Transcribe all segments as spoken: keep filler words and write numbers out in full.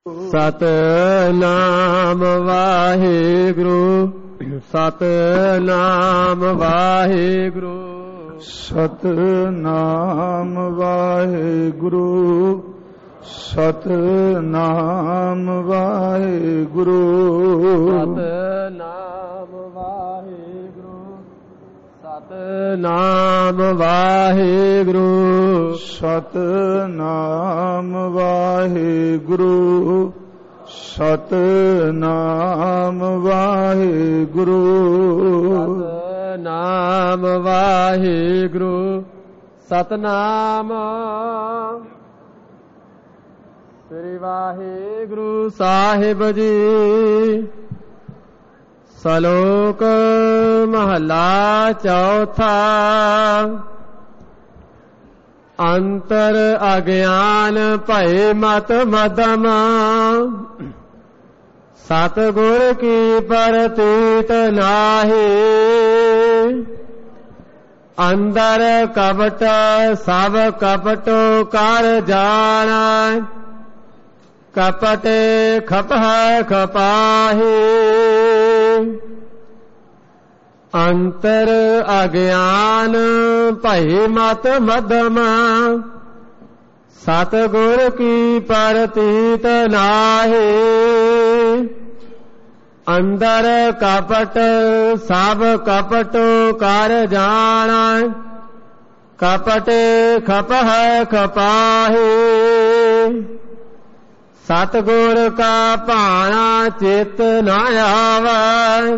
ਸਤਿਨਾਮ ਵਾਹਿਗੁਰੂ ਸਤਿਨਾਮ ਵਾਹਿਗੁਰੂ ਸਤਿਨਾਮ ਵਾਹਿਗੁਰੂ ਸਤਿਨਾਮ ਵਾਹਿਗੁਰੂ ਸਤਿਨਾਮ ਵਾਹਿਗੁਰੂ ਸਤਿਨਾਮ ਵਾਹਿਗੁਰੂ ਸਤਿਨਾਮ ਵਾਹਿਗੁਰੂ ਸਤਿਨਾਮ ਵਾਹਿਗੁਰੂ ਸਤਿਨਾਮ ਵਾਹਿਗੁਰੂ ਸਤਿਨਾਮ ਸ੍ਰੀ ਵਾਹਿਗੁਰੂ ਸਾਹਿਬ ਜੀ। ਸਲੋਕ ਮਹਲਾ ਚੌਥਾ। ਅੰਤਰ ਅਗਿਆਨ ਭਏ ਮਤ ਮਦਮ ਸਤਿਗੁਰ ਕੀ ਪ੍ਰਤੀਤ ਨਾਹੀ। ਅੰਦਰ ਕਪਟ ਸਭ ਕਪਟੋ ਕਰ ਜਾਣਾ ਕਪਟੇ ਖਪਹ ਖਪਾਹੀ। ਅੰਤਰ ਅਗਿਆਨ ਭਈ ਮਤ ਮਦਮ ਸਤਿਗੁਰ ਕੀ ਪ੍ਰਤੀਤ ਨਾਹੀ। ਅੰਦਰ ਕਪਟ ਸਭ ਕਪਟੋ ਕਰ ਜਾਣਾ ਕਪਟੇ ਖਪਹ ਖਪਾਹੀ। ਸਤਿਗੁਰ ਕਾ ਭਾਣਾ ਚਿਤ ਨ ਆਵੈ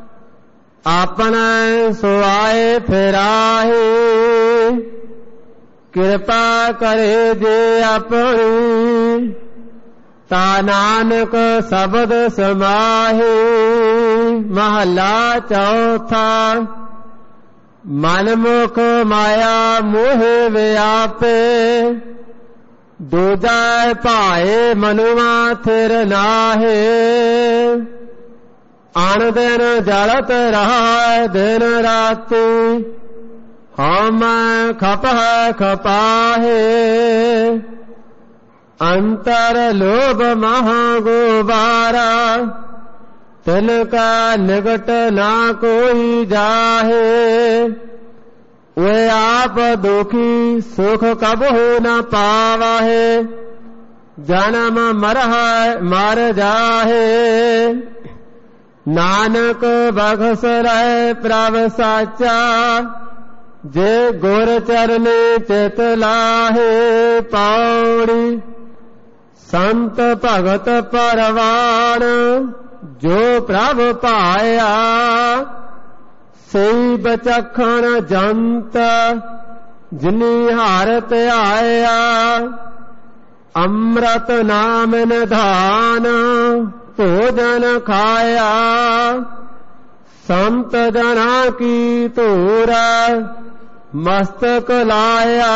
ਆਪਣਾ ਸੁਆਏ ਫਿਰਾਹੀ। ਕਿਰਪਾ ਕਰੇ ਜੇ ਆਪਣੀ ਤਾ ਨਾਨਕ ਸ਼ਬਦ ਸਮਾਹੀ। ਮਹਲਾ ਚੌਥਾ। ਮਨ ਮੁਖ ਮਾਇਆ ਮੋਹ ਵਿਆਪੇ ਦੂਜਾ ਭਾਏ ਮਨੁਆ ਥਿਰ ਨਾਹੇ। ਅਣ ਦਿਨ ਜਲਤ ਰਹਾ ਦਿਨ ਰਾਤੀ ਹਮ ਖਪਹ ਖਪਾਹੇ। ਅੰਤਰ ਲੋਭ ਮਹ ਗੁਬਾਰਾ ਤਿਨ ਕਾ ਨਿਗਟ ਨਾ ਕੋਈ ਜਾਹੇ। ਵੇ ਆਪ ਦੁਖੀ ਸੁਖ ਕਬਹੁ ਨ ਪਾਵਹਿ ਜਨਮ ਮਰਹ ਮਰ ਜਾਹੇ। ਨਾਨਕ ਬਖਸ਼ ਰਹਿ ਪ੍ਰਭ ਸਾਚਾ ਜੇ ਗੁਰ ਚਰਨੇ ਚਿਤ ਲਾਹੇ। ਪੌੜੀ ਸੰਤ ਭਗਤ ਪਰਵਾਨ ਜੋ ਪ੍ਰਭ ਪਾਇਆ ਸਈ ਬਚਖਣ ਜੰਤ ਜਿਨੀ ਹਾਰ ਧਿਆਇਆ। ਅੰਮ੍ਰਿਤ ਨਾਮ ਨਿਧਾਨ ਭੋਜਨ ਖਾਇਆ ਸੰਤ ਜਨਾ ਕੀ ਧੂਰ ਮਸਤਕ ਲਾਇਆ।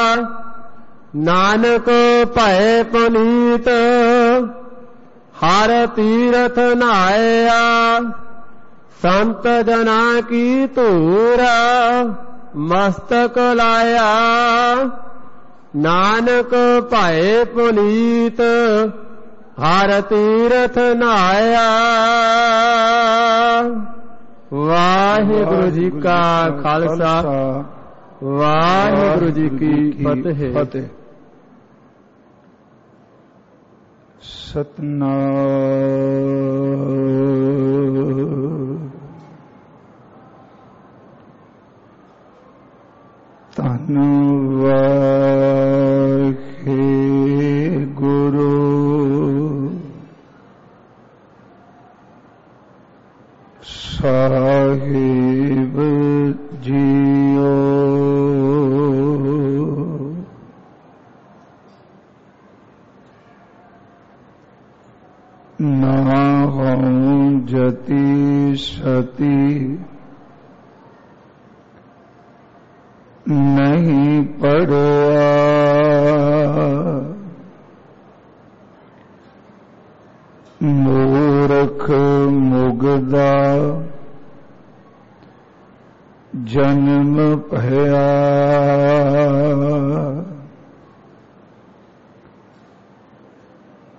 ਨਾਨਕ ਭੈ ਪੁਨੀਤ ਹਰ ਤੀਰਥ ਨਾਇਆ ਸੰਤ ਜਨਾ ਕੀ ਧੂਰ ਮਸਤਕ ਲਾਇਆ। ਨਾਨਕ ਭੈ ਪੁਨੀਤ ਹਰ ਤੀਰਥ ਨਾਇਆ। ਵਾਹਿਗੁਰੂ ਜੀ ਕਾ ਖਾਲਸਾ ਵਾਹਿਗੁਰੂ ਜੀ ਕੀ ਫਤਿਹ। ਸਤਿਨਾਮ। ਧੰਨ ਵਾਹਿਗੁਰੂ ਸਾਹਿਬ ਜੀਓ। ਨਾ ਹਉ ਜਤੀ ਸਤੀ ਨਹੀਂ ਪੜਿਆ। ਮੂਰਖ ਮੁਗਦਾ ਜਨਮ ਭਇਆ।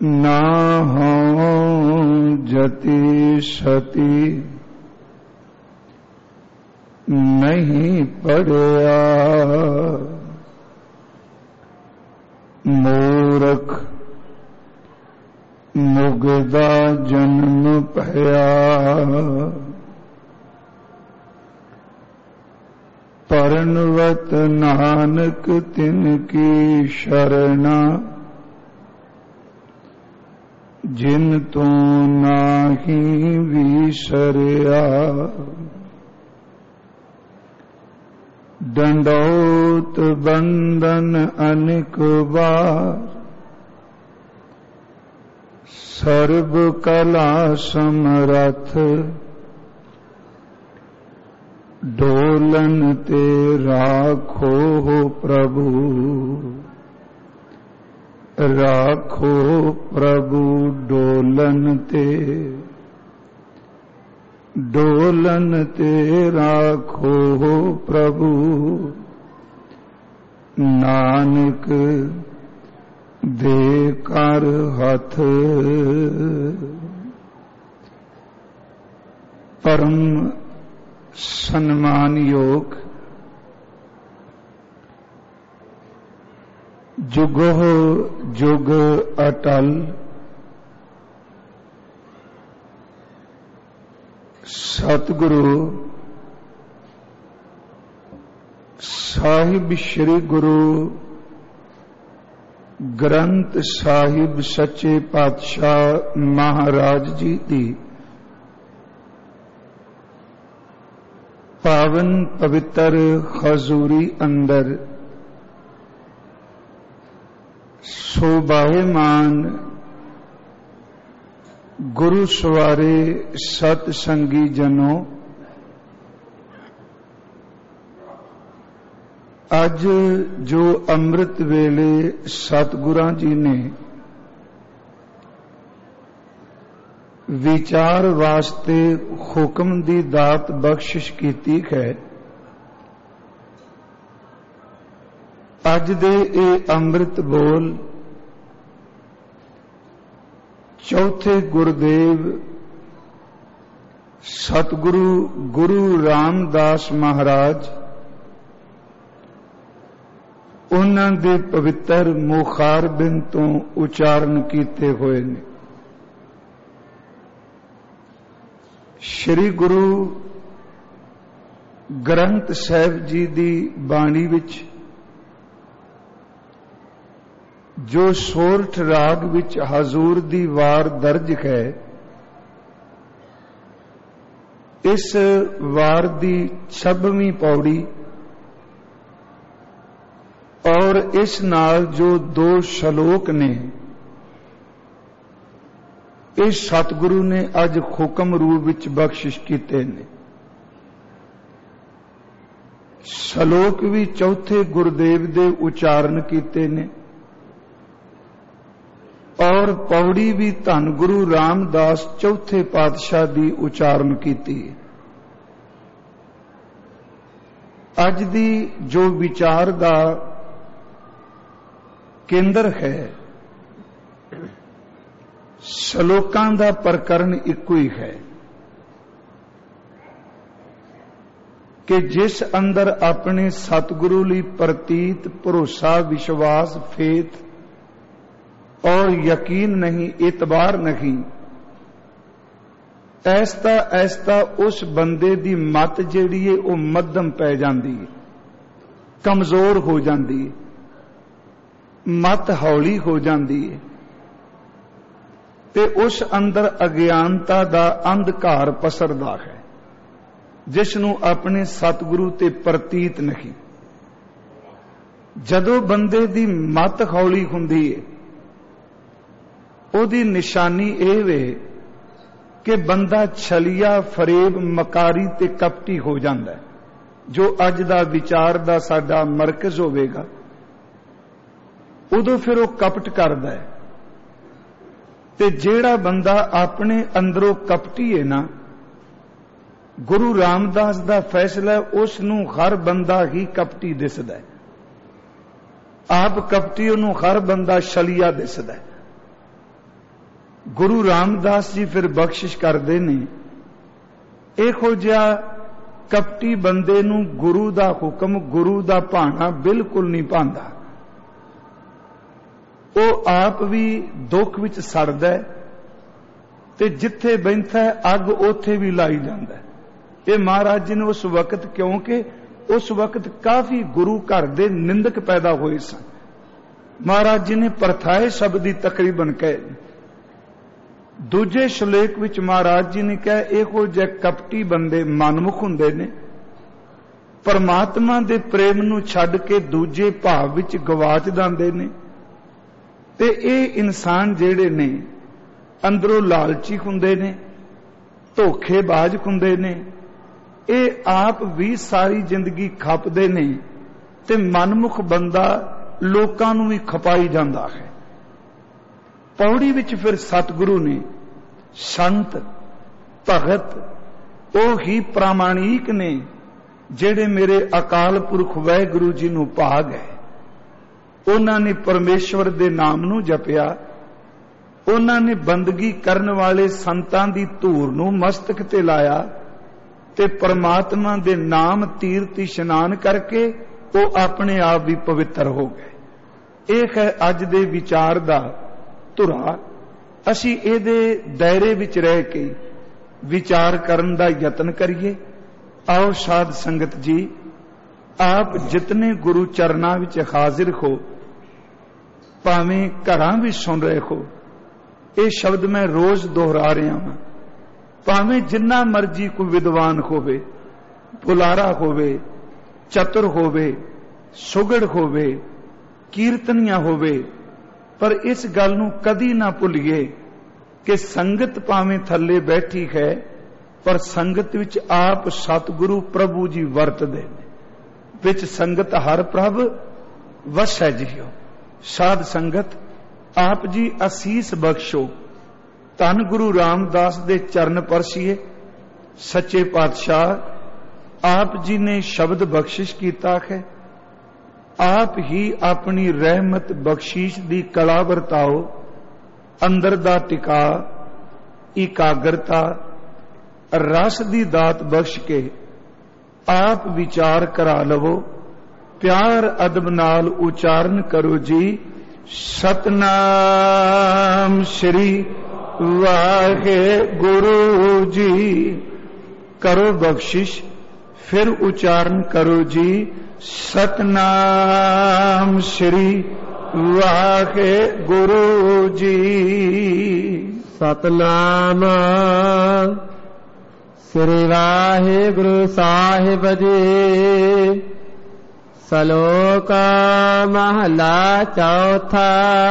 ਨਾ ਹਉ ਜਤੀ ਸਤੀ ਨਹੀਂ ਪੜਿਆ। ਮੂਰਖ ਮੁਗਦਾ ਜਨਮ ਭਇਆ, ਪਰਨਵਤ ਨਾਨਕ ਤਿਨ ਕੀ ਸ਼ਰਣਾ, ਜਿਨ ਤੂੰ ਨਾਹੀ ਵਿਸਰਿਆ। ਡੰਡੌਤ ਬੰਦਨ ਅਨੇਕ ਵਾਰ, ਸਰਬ ਕਲਾ ਸਮਰਥ, ਡੋਲਨ ਤੇ ਰਾਖੋ ਪ੍ਰਭੂ। ਰਾਖੋ ਪ੍ਰਭੂ ਡੋਲਨ ਤੇ, ਡੋਲਨ ਤੇ ਰਾਖੋ ਪ੍ਰਭੂ। ਨਾਨਕ ਦੇ ਕਰ ਹੱਥ। ਪਰਮ ਸਨਮਾਨਯੋਗ ਜੁਗੋ ਜੁਗ ਅਟਲ ਸਤਿਗੁਰੂ ਸਾਹਿਬ ਸ੍ਰੀ ਗੁਰੂ ਗ੍ਰੰਥ ਸਾਹਿਬ ਸੱਚੇ ਪਾਤਸ਼ਾਹ ਮਹਾਰਾਜ ਜੀ ਦੀ ਪਾਵਨ ਪਵਿੱਤਰ ਹਜ਼ੂਰੀ ਅੰਦਰ ਸੋਭਾਇਮਾਨ ਗੁਰੂ ਸਵਾਰੇ ਸਤ ਸੰਗੀ ਜਨੋ, ਅੱਜ ਜੋ ਅੰਮ੍ਰਿਤ ਵੇਲੇ ਸਤਿਗੁਰਾਂ ਜੀ ਨੇ ਵਿਚਾਰ ਵਾਸਤੇ ਹੁਕਮ ਦੀ ਦਾਤ ਬਖਸ਼ਿਸ਼ ਕੀਤੀ ਹੈ, ਅੱਜ ਦੇ ਇਹ ਅੰਮ੍ਰਿਤ ਬੋਲ ਚੌਥੇ ਗੁਰਦੇਵ ਸਤਿਗੁਰੂ ਗੁਰੂ ਰਾਮਦਾਸ ਮਹਾਰਾਜ ਉਹਨਾਂ ਦੇ ਪਵਿੱਤਰ ਮੁਖਾਰਬਿੰਦ ਤੋਂ ਉਚਾਰਨ ਕੀਤੇ ਹੋਏ ਨੇ। ਸ੍ਰੀ ਗੁਰੂ ਗ੍ਰੰਥ ਸਾਹਿਬ ਜੀ ਦੀ ਬਾਣੀ ਵਿੱਚ ਜੋ ਸੋਰਠ ਰਾਗ ਵਿੱਚ ਹਜ਼ੂਰ ਦੀ ਵਾਰ ਦਰਜ ਹੈ, ਇਸ ਵਾਰ ਦੀ ਛੱਬਵੀਂ ਪੌੜੀ ਔਰ ਇਸ ਨਾਲ ਜੋ ਦੋ ਸ਼ਲੋਕ ਨੇ, ਇਹ ਸਤਿਗੁਰੂ ਨੇ ਅੱਜ ਹੁਕਮ ਰੂਪ ਵਿੱਚ ਬਖਸ਼ਿਸ਼ ਕੀਤੇ ਨੇ। ਸ਼ਲੋਕ ਵੀ ਚੌਥੇ ਗੁਰਦੇਵ ਦੇ ਉਚਾਰਨ ਕੀਤੇ ਨੇ ਔਰ ਪੌੜੀ ਵੀ ਧੰਨ ਗੁਰੂ ਰਾਮਦਾਸ ਚੌਥੇ ਪਾਤਸ਼ਾਹ ਦੀ ਉਚਾਰਨ ਕੀਤੀ ਹੈ। ਅੱਜ ਦੀ ਜੋ ਵਿਚਾਰ ਦਾ ਕੇਂਦਰ ਹੈ, ਸ਼ਲੋਕਾਂ ਦਾ ਪ੍ਰਕਰਨ ਇੱਕੋ ਹੀ ਹੈ ਕਿ ਜਿਸ ਅੰਦਰ ਆਪਣੇ ਸਤਿਗੁਰੂ ਲਈ ਪ੍ਰਤੀਤ ਭਰੋਸਾ, ਵਿਸ਼ਵਾਸ, ਫੇਥ और यकीन नहीं, इतबार नहीं, ऐसा ऐसा उस बंदे दी मत जिहड़ी है वो मध्यम पै जांदी है, कमजोर हो जाती है, मत हौली हो जाती है ते उस अंदर अज्ञानता दा अंधकार पसरदा है जिसनू अपने सतगुरु ते प्रतीत नहीं। जदों बंदे दी मत हौली हुंदी है, ਉਹਦੀ ਨਿਸ਼ਾਨੀ ਇਹ ਵੇ ਕਿ ਬੰਦਾ ਛਲੀਆ, ਫਰੇਬ, ਮਕਾਰੀ ਤੇ ਕਪਟੀ ਹੋ ਜਾਂਦਾ, ਜੋ ਅੱਜ ਦਾ ਵਿਚਾਰ ਦਾ ਸਾਡਾ ਮਰਕਜ਼ ਹੋਵੇਗਾ। ਉਦੋਂ ਫਿਰ ਉਹ ਕਪਟ ਕਰਦਾ ਹੈ ਤੇ ਜਿਹੜਾ ਬੰਦਾ ਆਪਣੇ ਅੰਦਰੋਂ ਕਪਟੀ ਹੈ ਨਾ, ਗੁਰੂ ਰਾਮਦਾਸ ਦਾ ਫੈਸਲਾ ਉਸ ਨੂੰ ਹਰ ਬੰਦਾ ਹੀ ਕਪਟੀ ਦਿਸਦਾ ਹੈ। ਆਪ ਕਪਟੀ, ਉਹਨੂੰ ਹਰ ਬੰਦਾ ਛਲੀਆ ਦਿਸਦਾ ਹੈ। गुरु रामदास जी फिर बख्शिश करते ने, इहो जिहा कपटी बंदे नूं गुरु दा हुक्म, गुरु दा भाना बिल्कुल नहीं भांदा। वो आप भी दुख विच सड़दा है ते जिथे बहिंदा है अग उथे भी लाई जांदा है। ये महाराज जी ने उस वक्त, क्योंकि उस वक्त काफी गुरु घर दे निंदक पैदा हुए सन, महाराज जी ने परथाए शब्द ही तकरीबन कहे। दूजे श्लोक विच महाराज जी ने कहा, इहो जिहे कपटी बंदे मनमुख हुंदे ने, परमात्मा दे प्रेम नूं छड्ड के दूजे भाव विच गवाच जांदे ने, ते इह इंसान जिहड़े ने अंदरों लालची हुंदे ने, धोखेबाज हुंदे ने, ये आप भी सारी जिंदगी खपदे ने ते मनमुख बंदा लोकां नूं भी खपाई जांदा है। पौड़ी विच फिर सतगुरु ने संत भगत ओ ही प्रामाणिक ने जेड़े मेरे अकाल पुरख वाहिगुरू जी नूं भाग है। उन्हां ने परमेश्वर दे नाम नूं जपिया, उन्हां ने बंदगी करन वाले संतां दी धूर नूं मस्तक ते लाया ते परमात्मा दे नाम तीर्थ इशनान करके वो अपने आप भी पवित्र हो गए। एक है अज दे विचार दा धुरा, असी इहदे दायरे विच रह के विचार करन दा यतन करिए। आओ साध संगत जी, आप जितने गुरु चरनां विच हाजिर हो, भावें घरां भी सुन रहे हो, ये शब्द मैं रोज दोहरा रहा हां, भावें जिन्ना मर्जी कोई विद्वान होवे, बुलारा होवे, चतुर होवे, सुगड़ होवे, कीर्तनिया होवे, पर इस गल नूं कदी ना भुलिए कि संगत भावें थल्ले बैठी है, पर संगत विच आप सतगुरु प्रभु जी वरतदे ने, विच संगत हर प्रभ वसै जियो। साध संगत आप जी असीस बख्शो, धन गुरु रामदास दे चरण परसीए। सच्चे पातशाह आप जी ने शब्द बख्शिश कीता है, आप ही अपनी रहमत बख्शीश दी कला वरताओ, अंदर दा टिका, इकाग्रता, रस दी दात बख्श के आप विचार करा लवो। प्यार अदब नाल उचारण करो जी, सतनाम श्री वाहिगुरु जी। करो बख्शिश, फिर उच्चारण करो जी, सतनाम श्री वाहिगुरु जी। सतनाम श्री वाहिगुरु साहिब जी। सलोक महला चौथा।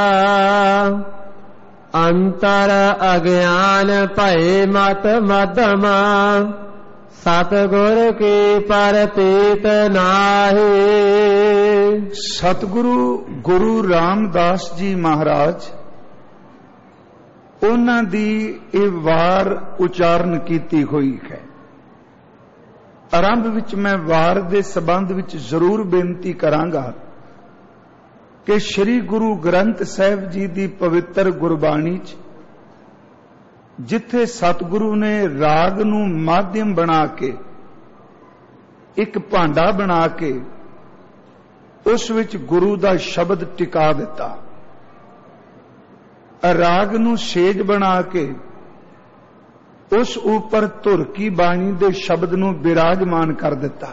अंतर अज्ञान भय मत मध्यमा, सतगुर की परपीत नाहि। सतगुरु गुरु रामदास जी महाराज, उन्हां दी ये वार उचारण कीती हुई है। आरंभ विच मैं वार दे संबंध विच जरूर बेनती करांगा कि श्री गुरु ग्रंथ साहिब जी दी पवित्र गुरबाणी च जिथे सतगुरु ने राग नूं माध्यम बना के, एक भांडा बना के, उस विच गुरु दा शब्द टिका दिता, राग नूं सेज बना के उस ऊपर धुर की बाणी दे शब्द नूं विराजमान कर दिता।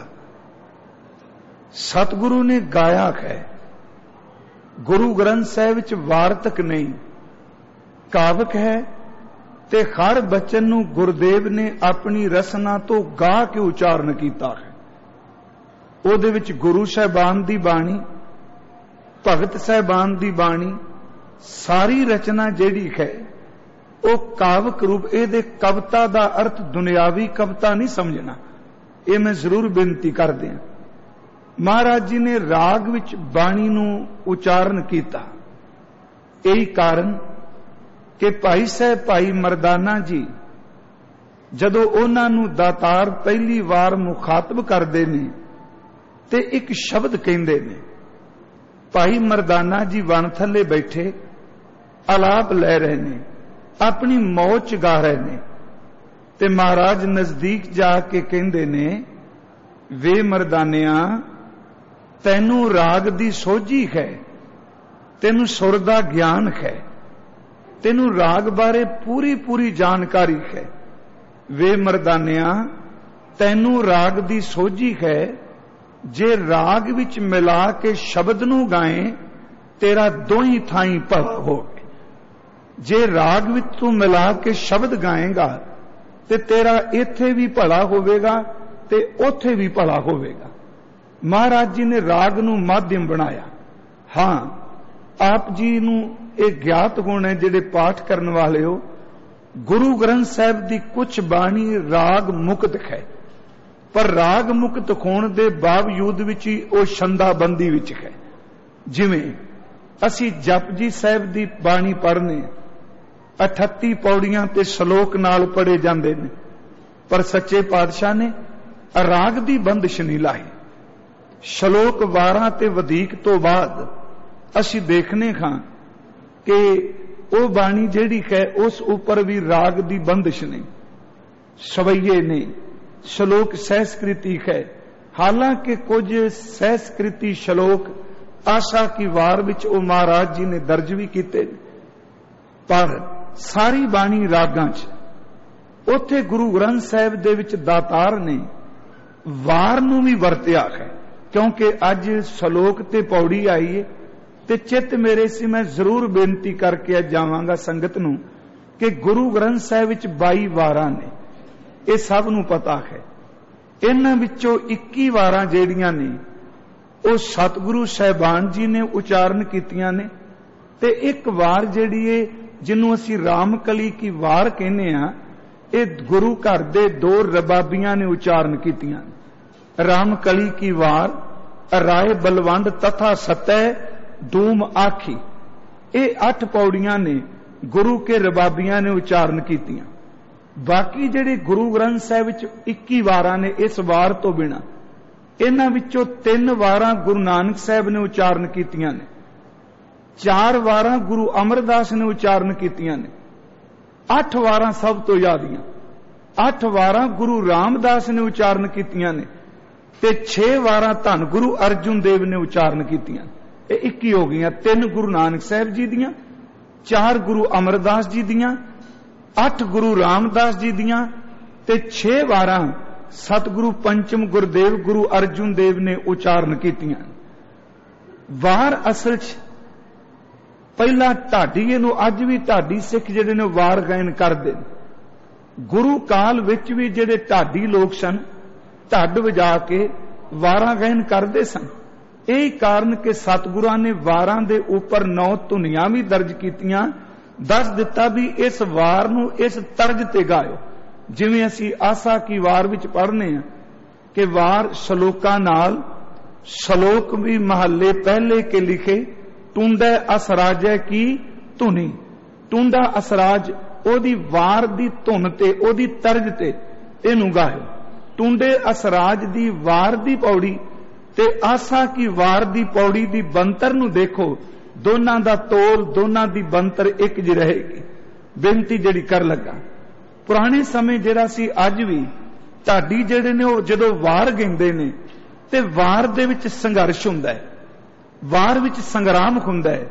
सतगुरु ने गाया है। गुरु ग्रंथ साहिब विच वार्तक नहीं, कावक है, ते हर बचन नूं गुरुदेव ने अपनी रसना तो गा के उचारण कीता है। उहदे विच गुरु साहिबान दी बाणी, भगत साहिबान दी बाणी, सारी रचना जिहड़ी है वो कावक रूप। इहदे कविता दा अर्थ दुनियावी कविता नहीं समझना, ये मैं जरूर बेनती कर दिया। महाराज जी ने राग विच बाणी नूं उचारण कीता। यही कारण कि भाई साहब भाई मरदाना जी जदों उन्हां नूं दातार पहली वार मुखातब करदे ने ते एक शब्द कहिंदे ने। भाई मरदाना जी वन थले बैठे आलाप लै रहे ने, अपनी मौज गा रहे ने। ते महाराज नजदीक जाके कहंदे ने, वे मर्दानिया तैनू राग दी सोझी है, तैनू सुर दा ज्ञान है, तैनू राग बारे पूरी पूरी जानकारी है। वे मर्दानिया तैनू राग दी सोझी है, जे राग विच मिला के शब्द नू गाए तेरा दोही थाई भला होवे। जे राग विच तू मिला के शब्द गाएगा ते तेरा इत्थे भी भला होवेगा ते उथे भी भला होवेगा। महाराज जी ने राग नू माध्यम बनाया। हाँ, आप जी नू एक ज्ञात गुण है जिहड़े पाठ करन वाले हो, गुरु ग्रंथ साहिब दी कुछ बाणी राग मुक्त है, पर राग मुक्त होण दे बावजूद विच ही वो छंदाबंदी विच है। जिवें असी जपजी साहिब दी बाणी पढ़ने अठत्ती पौड़ियां ते श्लोक नाल पढ़े जांदे ने, पर सच्चे पातशाह ने राग दी बंदिश नहीं लाई। श्लोक बारह ते वधीक तो बाद असी देखने हां कि वो बाणी जिहड़ी है उस उपर भी राग दी बंदिश नहीं, सवैये ने श्लोक सहस्कृति है। हालांकि कुछ सहस्कृति श्लोक आशा की वार विच ओ महाराज जी ने दर्ज भी किए, पर सारी बाणी रागां च उथे गुरु ग्रंथ साहिब दे विच दातार ने वार नू भी वरतिया है। क्योंकि अज श्लोक ते पौड़ी आई है ते चित मेरे से मैं जरूर बेनती करके अज जावांगा संगत नू कि गुरु ग्रंथ साहिब विच बाई वारां ने, ये सब नू पता है। इन्हां विचों इक्की वारां जेड़ियां ने वो सतगुरु साहिबान जी ने उचारण कीतियां ने, ते एक वार जिहड़ी है जिन्हों असी रामकली की वार कहने आ, ये गुरु घर दे दो रबाबियां ने उचारण कीतियां। रामकली की वार राय बलवंड तथा सतह धूम आखी, ये अठ पौड़ियां ने गुरु के रबाबियां ने उचारण कीतियां। बाकी जिहड़े गुरु ग्रंथ साहिब विच इक्की वारां ने इस वार तो बिना, इन्हां विचों तीन वारां गुरु नानक साहिब ने उचारण कीतियां ने, चार वारां गुरु अमरदास ने उचारण कीतियां ने, अठ वारां सब तो यादियां, अठ वारां गुरु रामदास ने उचारण कीतियां ने, ते छे वारां धन गुरु अर्जुन देव ने उचारण कीतियां। ये इक्की हो गईयां, तीन गुरु नानक साहिब जी दियां, चार गुरु अमरदास जी दियां, अठ गुरु रामदास जी दियां, ते छे वारां सतगुरु पंचम गुरुदेव गुरु अर्जुन देव ने उचारण कीतियां। वार असल च पहला ढाडी नूं अज भी ढाडी सिख जिहड़े ने वार गायन करदे ने। गुरु काल विच भी जिहड़े ढाडी लोग सन ढड वजा के वारां गायन करदे सन। यही कारण कि सतगुरां ने वारां दे उपर नौ धुनियां भी दर्ज कीतियां, दस दिता भी इस वार नूं इस तर्ज ते गायो। जिवें असी आसा की वार विच पढ़ने आ कि वार श्लोकां नाल, श्लोक भी महल्ले पहले के लिखे, टूंडे असराजै की धुनी। टूंडा असराज ओदी वार दी धुन ते ओदी तर्ज ते इनू गायो। टूंडे असराज दी वार दी पौड़ी ते आसा की वार दी पौड़ी दी बनतर नू देखो, दोनां दा तोल, दोनां दी बनतर एक जी रहेगी। बेनती जिहड़ी कर लगा, पुराने समय जिहड़ा सी अज भी ढाडी जिहड़े ने जदों वार गाइंदे ने ते वार दे विच संघर्ष हुंदा है, वार विच संग्राम हुंदा है।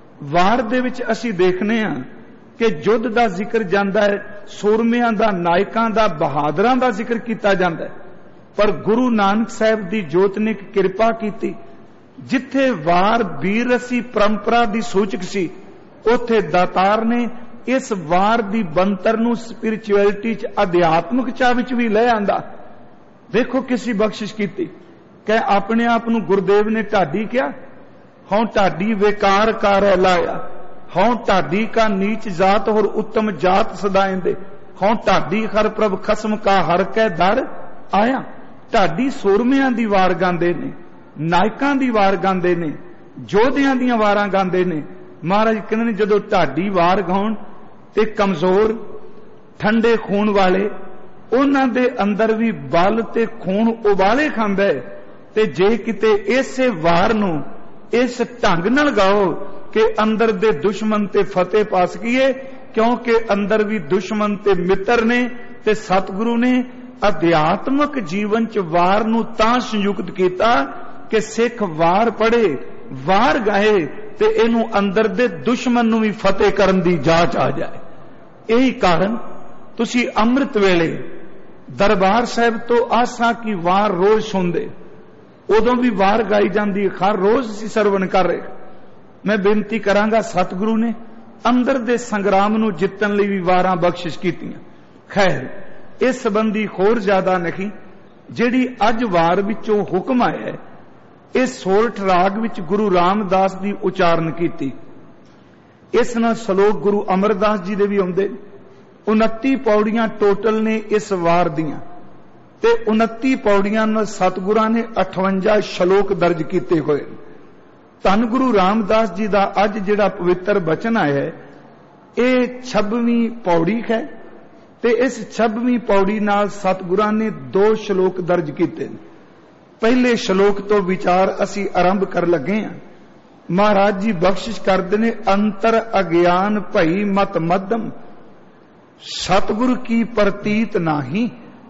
वार दे विच असी देखने आ कि युद्ध दा जिक्र जांदा है, सूरमियां दा, नायकां दा, बहादरां दा जिक्र कीता जांदा है। पर गुरु नानक साहिब दी जोत ने किरपा कीती, जिथे वार वीर रसी परंपरा दी सूचक सी, उथे दातार ने इस वार दी बनतर नूं स्पिरिचुअलिटी च, अध्यात्मकता विच भी ले आंदा। देखो किसी बख्शिश कीती, कह अपने आप नूं गुरुदेव ने ढाडी किया, हूं ढाडी बेकार कार लाया, हूं ढाडी का नीच जात और उत्तम जात सदाएंदे, हूं ढाडी हर प्रभ खसम का हर कै दर आया। ढाडी सूरमियां दी वार गांदे ने, नायकां दी वार गांदे ने, जोधियां दी वारां गांदे ने। महाराज कहंदे ने जदों ढाडी वार गाउण ते कमजोर ठंडे खून वाले, उन्हां दे अंदर भी बल ते खून उबाले खांदा है। ते जे किते इसे वार नूं इस ढंग नाल गाओ कि अंदर दे दुश्मन ते फतेह पा सकीए, क्योंकि अंदर भी दुश्मन ते मित्र ने ते सतगुरु ने अध्यात्मक जीवन च वार नूं तां संयुक्त कीता कि सिख वार पढ़े, वार गाए ते इहनूं अंदर दे दुश्मन नूं भी फतेह करन दी जाच आ जाए। यही कारण तुसी अमृत वेले दरबार साहिब तो आसा की वार रोज सुनदे, उदों भी वार गाई जाती, हर रोज असीं सरवण कर रहे। मैं बेनती करांगा, सतगुरु ने अंदर दे संग्राम नूं जितन लई भी वारां बख्शिश कीतियां। खैर इस संबंधी होर ज्यादा नहीं, जिहड़ी अज वार विचों हुक्म आया इस सोरठ राग विच गुरु रामदास दी उचारण कीती। इस नाल सलोक गुरु अमरदास जी दे भी आउंदे। उनती पौड़ियां टोटल ने इस वार दियां ते उनती पौड़ियां नाल सतगुरां ने अठवंजा श्लोक दर्ज कीते होए। धन गुरु रामदास जी दा अज जिहड़ा पवित्र बचन आया है, ये छब्बीवीं पौड़ी है ते इस छब्बीवीं पौड़ी नाल सतगुरां ने दो श्लोक दर्ज कीते। पहले श्लोक तो विचार असी आरंभ कर लगे हैं। महाराज जी बख्शिश करते ने, अंतर अज्ञान भई मत मध्यम सतगुरु की प्रतीत नाही।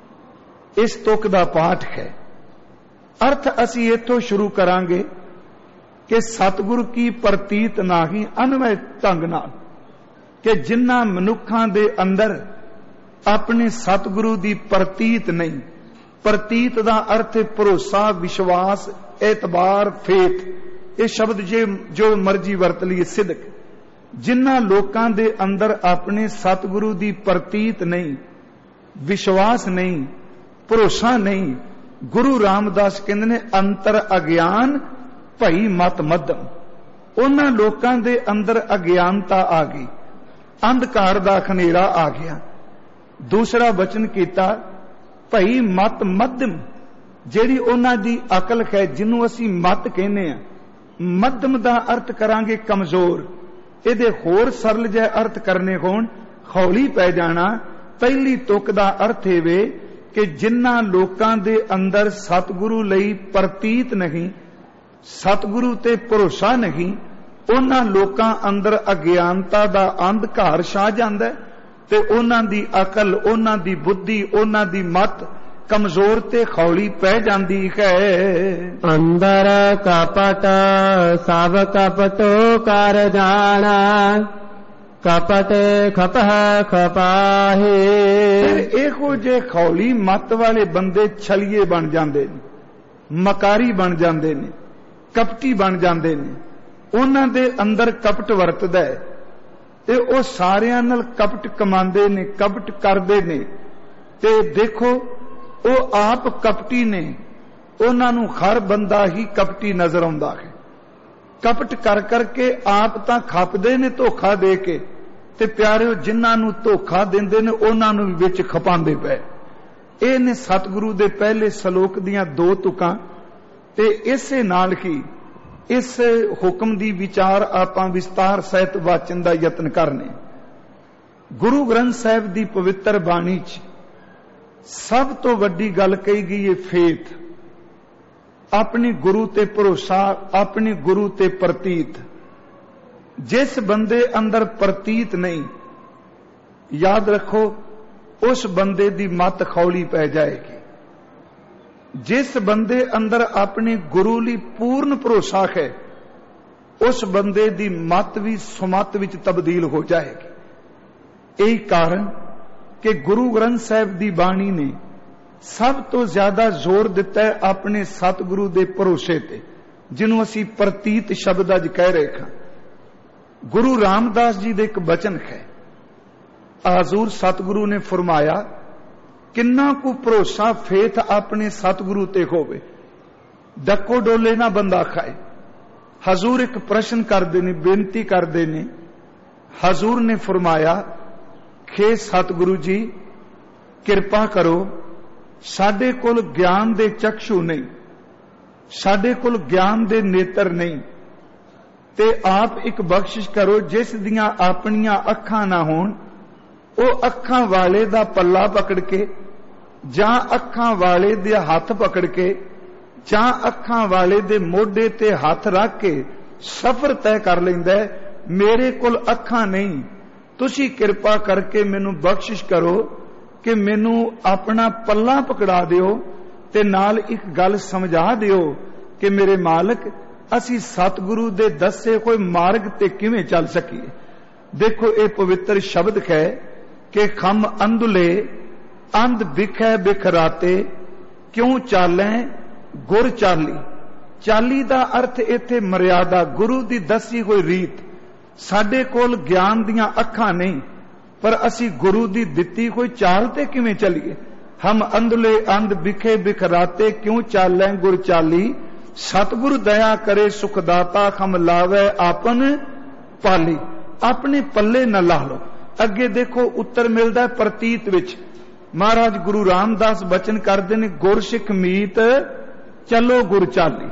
इस तुक दा पाठ है। अर्थ असी इथों शुरू करांगे कि सतगुरु की प्रतीत नाही अनवय ढंग नाल कि जिन्हां मनुखां दे अंदर अपने सतगुरु दी प्रतीत नहीं। प्रतीत दा अर्थ भरोसा, विश्वास, एतबार, फेथ। ये शब्द जे जो मर्जी वरत लीए, सिदक। जिन्हां लोकां दे अंदर अपने सतगुरु दी प्रतीत नहीं, विश्वास नहीं, भरोसा नहीं, गुरु रामदास कहंदे ने अंतर अज्ञान भई मत मध्यम। उन्हां लोकां दे अंदर अज्ञानता आ गई, अंधकार दा खनेरा आ गया। दूसरा वचन कीता भई मत मध्यम, जिहड़ी उन्हां दी अकल है, जिन्हों असी मत कहने आ। मध्यम दा अर्थ करांगे कमजोर। इहदे होर सरल जिहा अर्थ करने होण हौली पै जाना। पहली तुक दा अर्थ वे कि जिन्हां लोकां दे अंदर सतगुरु लई प्रतीत नहीं, सतगुरु ते भरोसा नहीं, उन्हां लोकां अंदर अज्ञानता दा अंधकार छा जांदा है ते उन्हां दी अकल, उन्हां दी बुद्धि, उन्हां दी मत कमजोर ते खौली पै जांदी है। अंदर कपट सब कपटो कर जाना, कपट खपह खपाहे। फिर इहो जे खौली मत वाले बंदे छलिए बन जांदे ने, मकारी बन जांदे ने, कपटी बन जांदे ने। उन्हां दे अंदर कपट वरतदा है ते ओ सारियां नाल कपट कमांदे ने, कपट करदे ने। ते देखो ओ आप कपटी ने, उन्हां नूं हर बंदा ही कपटी नजर आउंदा है। कपट कर करके आप तां खपदे ने धोखा दे के, ते प्यारिओ जिन्हां नूं धोखा दिंदे ने उन्हां नूं विच खपांदे पए। इह ने सतगुरु दे पहले सलोक दियां दो तुकां ते इसे नाल ही इस हुक्म दी विचार आपां विस्तार सहित वाचन दा यतन करने। गुरु ग्रंथ साहिब दी पवित्र बाणी च सब तो वड्डी गल कही गई है फेथ। अपने गुरु ते भरोसा, अपने गुरु ते प्रतीत। जिस बंदे अंदर प्रतीत नहीं, याद रखो उस बंदे दी मत खौली पै जाएगी। जिस बंदे अंदर अपने गुरु ली पूर्ण भरोसा है, उस बंदे दी मत भी सुमत विच तब्दील हो जाएगी। यही कारण कि गुरु ग्रंथ साहिब दी बाणी ने सब तो ज्यादा जोर दिता है अपने सतगुरु दे भरोसे ते, जिन्हों असी प्रतीत शब्द अज कह रहे हैं। गुरु रामदास जी दे एक बचन है, हजूर सतगुरु ने फरमाया, किन्ना को भरोसा फेथ अपने सतगुरु ते होवे, डको डोले ना बंदा खाए। हजूर एक प्रश्न करते ने, बेनती करते ने। हजूर ने फरमाया, खे सतगुरु जी किरपा करो, साडे कोल ज्ञान दे चक्षु नहीं, साडे कोल ज्ञान दे नेत्र नहीं, ते आप एक बख्शिश करो जिस दियां अपनियां अखां ना होण, ओ अखां वाले दा पल्ला पकड़ के जां अखां वाले दे हथ पकड़ के जां अखां वाले दे मोढे ते हथ रख के सफर तय कर लैंदा है। मेरे कोल अखां नहीं, तुसी किरपा करके मैनू बख्शिश करो कि मैनू अपना पल्ला पकड़ा दिओ ते नाल एक गल समझा दिओ कि मेरे मालिक असी सतगुरु दे दसे कोई मार्ग ते किवें चल सकीए। देखो ये पवित्र शब्द है कि खम अंधुले अंध बिखै बिखराते क्यों चाले गुर चाली। चाली दा अर्थ इत्थे मर्यादा, गुरु दी दसी हुई रीत। साडे कोल ज्ञान दियां अखां नहीं, पर असी गुरु दी दिती कोई चाल ते किवें चलीए। हम अंधले अंध बिखे बिखराते क्यों चालें गुर चाली। सतगुरु दया करे सुखदाता खम लावे आपन पाली। अपने पल्ले न ला लो। अगे देखो उत्तर मिलता है प्रतीत विच। महाराज गुरु रामदास बचन करते ने गुर सिख मीत चलो गुर चाली।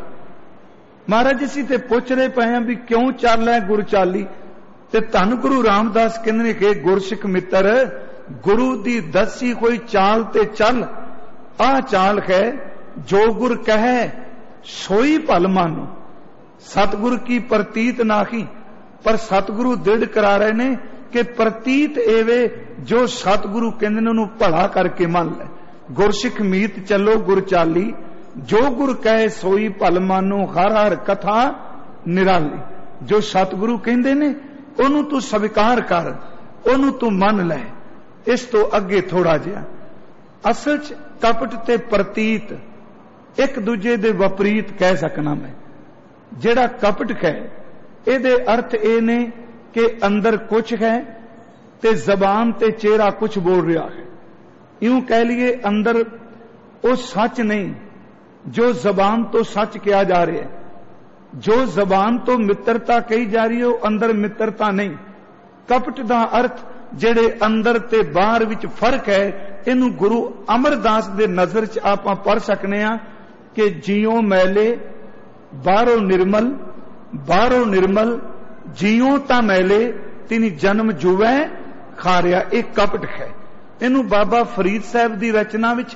महाराज असी ते पुछ रहे पे हैं भी क्यों चल है गुर चाली, ते धन गुरु रामदास कहते कि गुरसिख मित्र गुरु दी दसी कोई चाल ते चल। आ चाल है जो गुर कहे सोई भल मानो। सतगुरु की प्रतीत नाही, पर सतगुरु दृढ़ करा रहे ने कि प्रतीत एवे जो सतगुरु कहते ने उन्होंने भला करके मान ले। गुरसिख मीत चलो गुर चाली, जो गुर कहे सोई भल मानो हर हर कथा निराली। जो सतगुरु कहते ने ओनू तू स्वीकार कर, ओनू तू मन लै। इस तो अगे थोड़ा जिहा असल च कपट ते प्रतीत एक दूजे दे विपरीत कह सकना मैं। जेड़ा कपट है इहदे अर्थ ये ने कि अंदर कुछ है ते जबान ते चेहरा कुछ बोल रहा है। यूं कह लिए अंदर वो सच नहीं जो जबान तो सच किया जा रहा है। जो जबान तो मित्रता कही जा रही है वो अंदर मित्रता नहीं। कपट दा अर्थ जेड़े अंदर ते बाहर विच फर्क है, इनू गुरु अमरदास दे नजर च आपां पढ़ सकने आ कि जियो मैले बाहरों निर्मल, बाहरों निर्मल जियो ता मैले तिनी जन्म जुवै खारिया। एक कपट है। इनू बाबा फरीद साहब दी रचना विच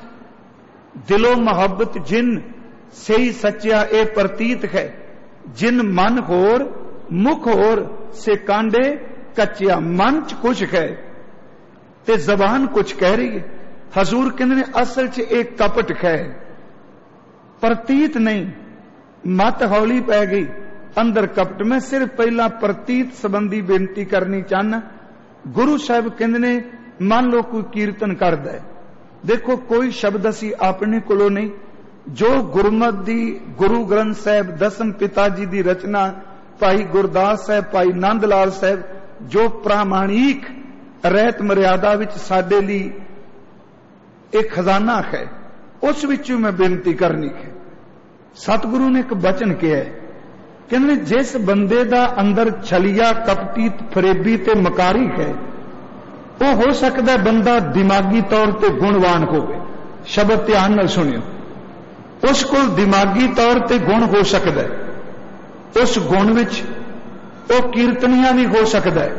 दिलो मोहब्बत जिन सही सच्चा ए प्रतीत है। जिन मन होर मुख होर से कांडे कच्चिया। मन च कुछ है ते जबान कुछ कह रही है। हजूर कहते ने असल च एक कपट है, प्रतीत नहीं। मत हौली पै गई अंदर कपट। मैं सिर्फ पहला प्रतीत संबंधी बेनती करनी चाहना। गुरु साहब कहते ने मान लो कोई कीर्तन करदा है, देखो कोई शब्द असी अपने कोलों नहीं, जो गुरमत दी गुरु ग्रंथ साहब दसम पिता जी दी रचना भाई गुरदास साहब भाई नंद लाल साहब जो प्रामाणिक रहत मर्यादा विच साडे लई एक खजाना है, उस विचों मैं बेनती करनी है। सतगुरु ने एक बचन किया है, कहने जिस बंदे दा अंदर छलिया कपटी फरेबी ते मकारी है, वो हो सकता बंदा दिमागी तौर पर गुणवान होवे। शब्द ध्यान नाल सुनियो। उस कोल दिमागी तौर पर गुण हो सकता है, उस गुण विच वो कीर्तनिया भी हो सकता है,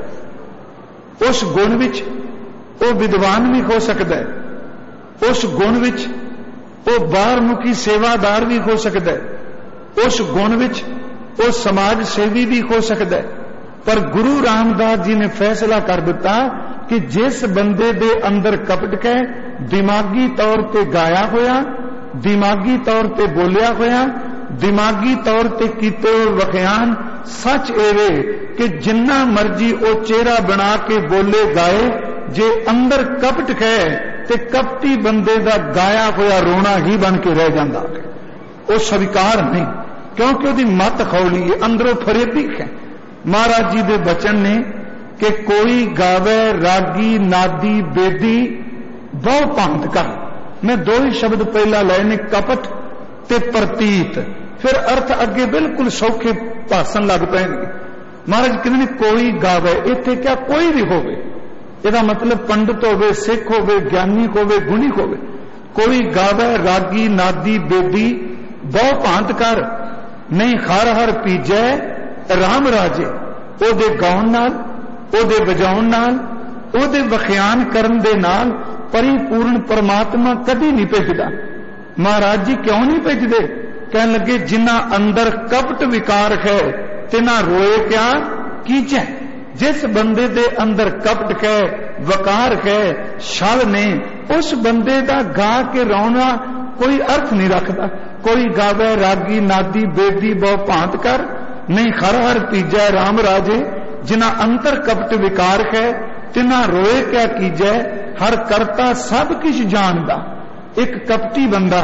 उस गुण विच वो विद्वान भी हो सकता है, उस गुण विच वो बाहरमुखी सेवादार भी हो सकता है, उस गुण विच वो समाज सेवी भी हो सकता है। पर गुरु रामदास जी ने फैसला कर दिता कि जिस बंदे दे अंदर कपट है, दिमागी तौर पे गाया होया, दिमागी तौर पे बोलिया होया, दिमागी तौर पे कीते वखयान सच एवे कि जिन्ना मर्जी वो चेहरा बना के बोले गाए, जे अंदर कपट है ते कपटी बंदे दा गाया होया रोना ही बन के रह जाता है। वो स्वीकार नहीं, क्योंकि उसकी मत खौली है, अंदरों फरेबी है। महाराज जी दे बचन ने कि कोई गावे रागी नादी बेदी बहु भांत का। मैं दो ही शब्द पहला लए ने, कपट ते प्रतीत, फिर अर्थ अगे बिल्कुल सौखे भाषण लग पैणगे। महाराज कहते ने कोई गावे, इत्थे क्या कोई भी होवे, इहदा मतलब पंडित होवे, सिख होवे, ज्ञानी होवे, गुणी होवे। कोई गावे रागी नादी बेदी बहु भांत कर, नहीं हर हर पीजै राम राजे। ओदे गाउन नाल, ओदे वजाउन नाल, ओदे वखियान करन दे नाल परिपूर्ण परमात्मा कदी नहीं भेजदा। महाराज जी क्यों नहीं भेजदे? कहन लगे जिन्ना अंदर कपट विकार है तिना रोए क्या कीचै। जिस बंदे दे अंदर कपट है, वकार है, छल ने, उस बंदे दा गा के रोना कोई अर्थ नहीं रखता। कोई गावे रागी नादी बेदी बहु भांत कर, नहीं हर हर पीजै राम राजे, जिना अंतर कपट विकार है, तिना रोए क्या कीजै, हर करता सब किछ जानदा। एक कपटी बंदा,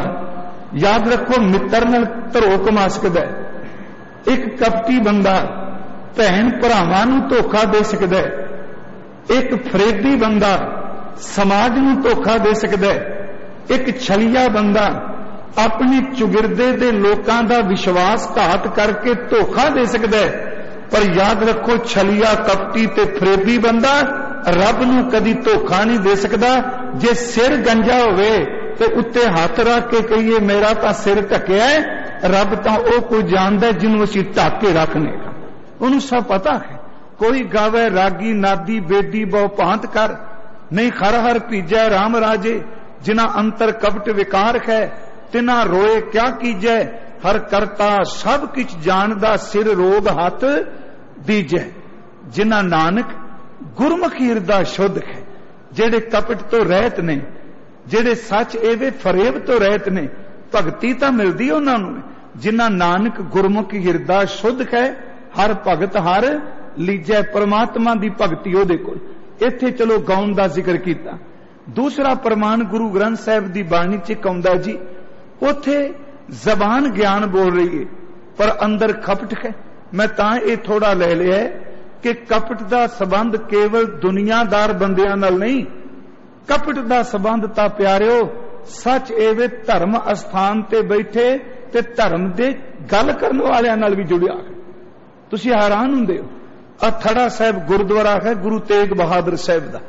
याद रखो, मित्र नाल धरो कमा सकदा है। एक कपटी बंदा भैन भरावां नूं धोखा दे सकदा है। एक फरेबी बंदा समाज नूं धोखा दे सकदा है। एक छलिया बंदा अपने चुगिरदे दे लोकां दा विश्वास घात करके धोखा दे सकदा है। पर याद रखो, छलिया कपटी ते फरेबी बंदा रब नूं कदी धोखा नहीं दे सकदा। जे सिर गंजा होवे ते उत्ते हाथ रख के कहिए मेरा तां सिर ढकिया है, रब तां ओ कोई जानदा है जिन्हों असीं ढक के रखने का, उन्होंने सब पता है। कोई गावे रागी नादी बेदी बहु भांत कर, नहीं हर हर पीजै राम राजे, जिना अंतर कपट विकार है, तिना रोए क्या कीजै, हर करता सब किछ जानदा, सिर रोग हाथ दीजै। जिना नानक गुरमुखी हिरदा शुद्ध है, जेड़े कपट तो रहत ने, जेड़े सच एवे फरेब तो रहत ने, भगती तां मिलदी उन्हां नूं। जिना नानक गुरमुखी हिरदा शुद्ध है, हर भगत हर लीजै, परमात्मा दी भगती ओहदे कोल। इत्थे चलो गाउन दा जिक्र कीता। दूसरा प्रमाण गुरु ग्रंथ साहिब दी बाणी च कौंदा जी, उथे जबान ज्ञान बोल रही है पर अंदर कपट है। मैं तां ये थोड़ा ले लिया है कि कपट दा संबंध केवल दुनियादार बंदियां नाल नहीं, कपट दा संबंध तां प्यारिओ सच एवे धर्म अस्थान ते बैठे ते धर्म दे गल करन वालियां नाल भी जुड़िया है। तुसीं हैरान हुंदे हो। आ थड़ा साहिब गुरुद्वारा है गुरु तेग बहादुर साहिब दा।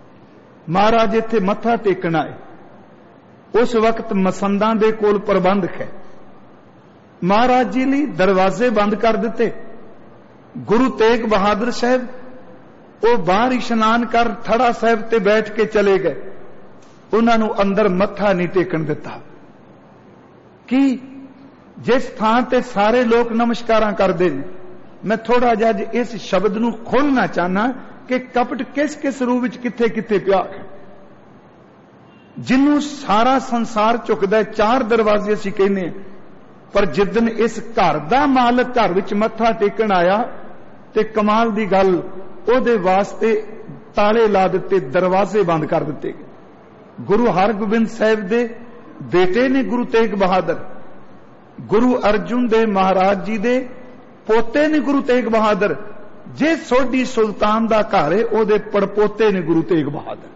महाराज इत्थे मत्था टेकण आए, उस वक्त मसंदां दे कोल प्रबंध है। महाराज जी ने दरवाजे बंद कर दिते। गुरु तेग बहादुर साहब वो बाहर इशनान कर थड़ा साहब ते बैठ के चले गए। उन्होंने अंदर मत्था नहीं टेकन दिता कि जिस थां ते सारे लोग नमस्कारां करते हैं। मैं थोड़ा जिहा इस शब्द नूं खोलना चाहना कि कपट किस किस रूप विच किथे किथे पिया है, जिन्हों सारा संसार झुकदा है। चार दरवाजे असीं कहने, पर जिदन इस घर दा मालक घर विच मत्था टेकण आया ते कमाल दी गल, ओहदे वास्ते ताले ला दिते, दरवाजे बंद कर दिते। गुरु हरगोबिंद साहिब दे बेटे ने गुरु तेग बहादुर, गुरु अर्जुन दे महाराज जी दे पोते ने गुरु तेग बहादुर, जे सोढी सुल्तान दा घर है ओहदे पड़पोते ने गुरु तेग बहादुर।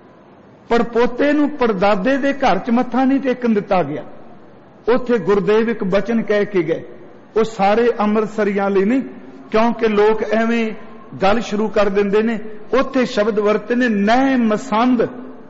पड़पोते नूं पड़दादे दे घर च मत्था नहीं टेकन दिता गया। उथे गुरुदेव एक बचन कह के गए, वो सारे अमृतसरियां लई नहीं, क्योंकि लोग एवें गल शुरू कर देंदे ने। उथे शब्द वरते ने नह मसंद,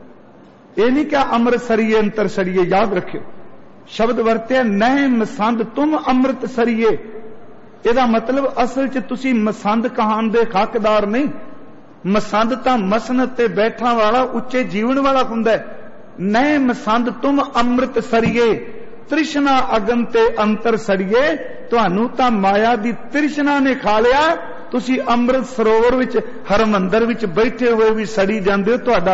ये नहीं क्या अमृतसरिये अंतर सरिये, याद रखियो शब्द वरते नह मसंद तुम अमृत सरिये। ਇਹਦਾ मतलब असल च तुसी मसंद कहान दे हकदार नहीं। मसंद तां मसनत ते बैठा वाला उच्चे जीवन वाला हुंदा है। नए मसंद तुम अमृत सरिये, तृष्णा अगन ते अंतर सरिये। तुहानू तां माया दी तृष्णा ने खा लिया, तुसी अमृत सरोवर विच हरमंदर विच बैठे हुए भी सड़ी जांदे हो। तुहाडा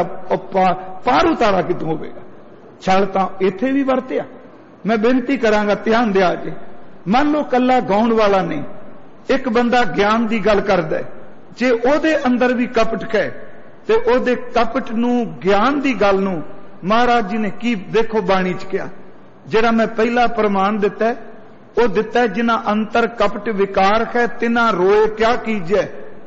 पार उतारा कितों होवेगा। छल तां इत्थे भी वरतिया। मैं बेनती करांगा ध्यान दिया जे, मान लो कला गाउण वाला नहीं, एक बंदा ज्ञान की गल करदा है, जे ओदे अंदर भी कपट है ते ओदे कपट नूं ज्ञान की गल नूं महाराज जी ने की देखो बाणी च किया। जिहड़ा मैं पहला प्रमाण दिता है वो दिता है, जिन्हां अंतर कपट विकार है तिन्हां रोए क्या कीजै।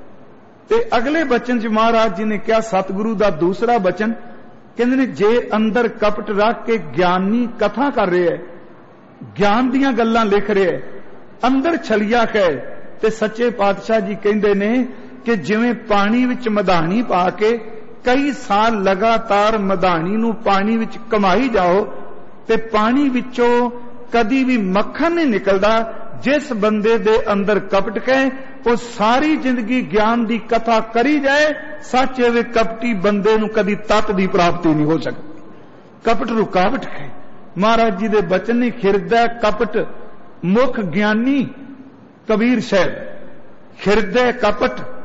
ते अगले बचन च महाराज जी ने क्या, सतगुरु दा दूसरा बचन कहंदे ने, जे अंदर कपट रख के ज्ञानी कथा कर रहे है, ज्ञान दियां गल्लां लिख रहे है, अंदर छलिया है, ते सच्चे पातशाह जी कहंदे ने कि जिवें पानी विच मधानी पा के कई साल लगातार मधानी नूं पानी विच कमाई जाओ ते पानी विचों कदी भी मक्खन नहीं निकलदा। जिस बंदे दे अंदर कपट है वो सारी जिंदगी ज्ञान की कथा करी जाए, सच एवे कपटी बंदे नूं कदी तत की प्राप्ति नहीं हो सकती। कपट रुकावट है। महाराज जी दे बचन ने खिरदा कपट मुख ज्ञानी कबीर साहब, खिरदा कपट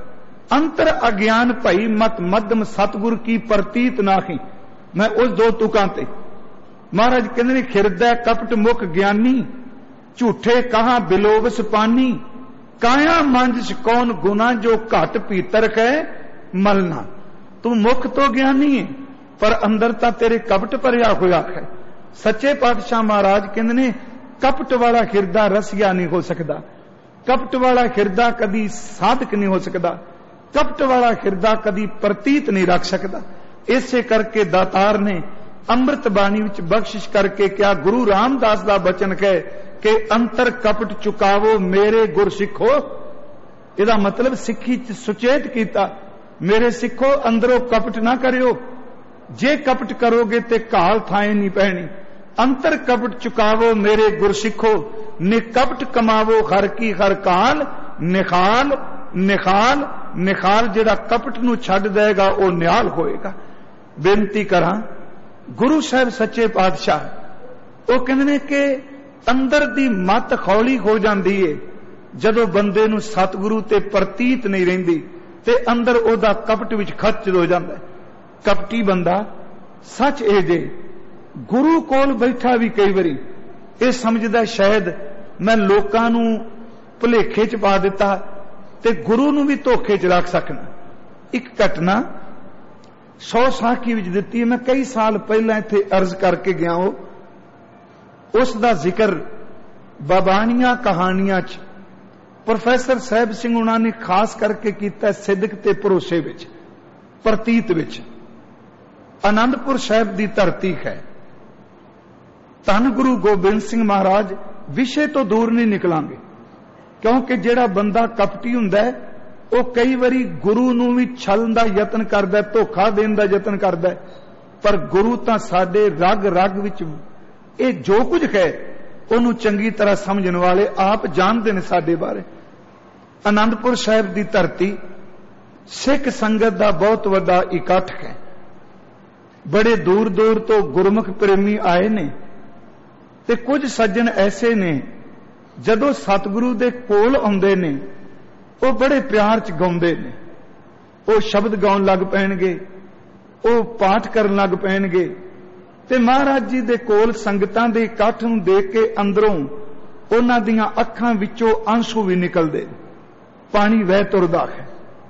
अंतर अज्ञान भई मत मध्यम सतगुर की प्रतीत नाही। मैं उस दो तुकां ते महाराज कहते ने खिरदा कपट मुख ज्ञानी झूठे कहा बिलोवस पानी काया मंज कौन गुना जो घट पीतर है मलना। तू मुख तो ज्ञानी है पर अंदर ता तेरे कपट भरिया होया है। सच्चे पातशाह महाराज कहते ने कपट वाला हिरदा रसिया नहीं हो सकता, कपट वाला हिरदा कदी साधक नहीं हो सकता, कपट वाला हिरदा कदी प्रतीत नहीं रख सकता। इसे करके दातार ने अमृत बाणी विच बख्शिश करके क्या गुरु रामदास दा बचन कहे कि अंतर कपट चुकावो मेरे गुर सिखो। इहदा मतलब सिक्खी च सुचेत कीता, मेरे सिखो अंदरों कपट ना करियो, जे कपट करोगे ते घाल थाए नहीं पैनी। अंतर कपट चुकावो मेरे गुर सिखो निकपट कमावो हर की हर काल। निखाल निखाल निखाल जिहड़ा कपट नूं छड्ड देगा वह निहाल होएगा। बेनती करा गुरु साहब सच्चे पातशाह वो कहंदे ने कि अंदर दी मत खौली हो जाती है जदों बंदे नूं सतगुरु ते प्रतीत नहीं रहिंदी ते अंदर ओदा कपट विच खच हो जाता है। कपटी बंदा सच ए जे गुरु कोल बैठा भी कई बारी ये समझदा शायद मैं लोकां नूं भुलेखे च पा दिता ते गुरु नूं भी धोखे च रख सकना। एक घटना सौ साखी विच दिती है, मैं कई साल पहला इत्थे अर्ज करके गया हो। उसका जिक्र बाबानियां कहानियां च प्रोफैसर साहब सिंह उन्होंने खास करके किया सिदक ते भरोसे विच प्रतीत विच। आनंदपुर साहब की धरती है, धन गुरु गोबिंद सिंह महाराज विषय तो दूर नहीं निकलांगे क्योंकि जिहड़ा बंदा कपटी हुंदा है वो कई बारी गुरु नूं भी छलन दा यतन करदा है, धोखा देण दा यतन करदा है। पर गुरु तां साडे रग रग विच ये जो कुछ है उन्होंने चंगी तरह समझने वाले आप जानते हैं साडे बारे। आनंदपुर साहब की धरती सिख संगत का बहुत बड़ा इकट्ठ है, बड़े दूर दूर तो गुरमुख प्रेमी आए ने ते कुछ सज्जन ऐसे ने जदों सतगुरु दे कोल आउंदे ने वो बड़े प्यार च गाउंदे ने, वो शब्द गाउण लग पैणगे, वो पाठ करन लग पैणगे ते महाराज जी दे कोल संगतां दे इकट्ठ नूं देख के अंदरों उन्हां दीयां अखां विचों आंसू भी निकलदे, पानी वह तुरदा है।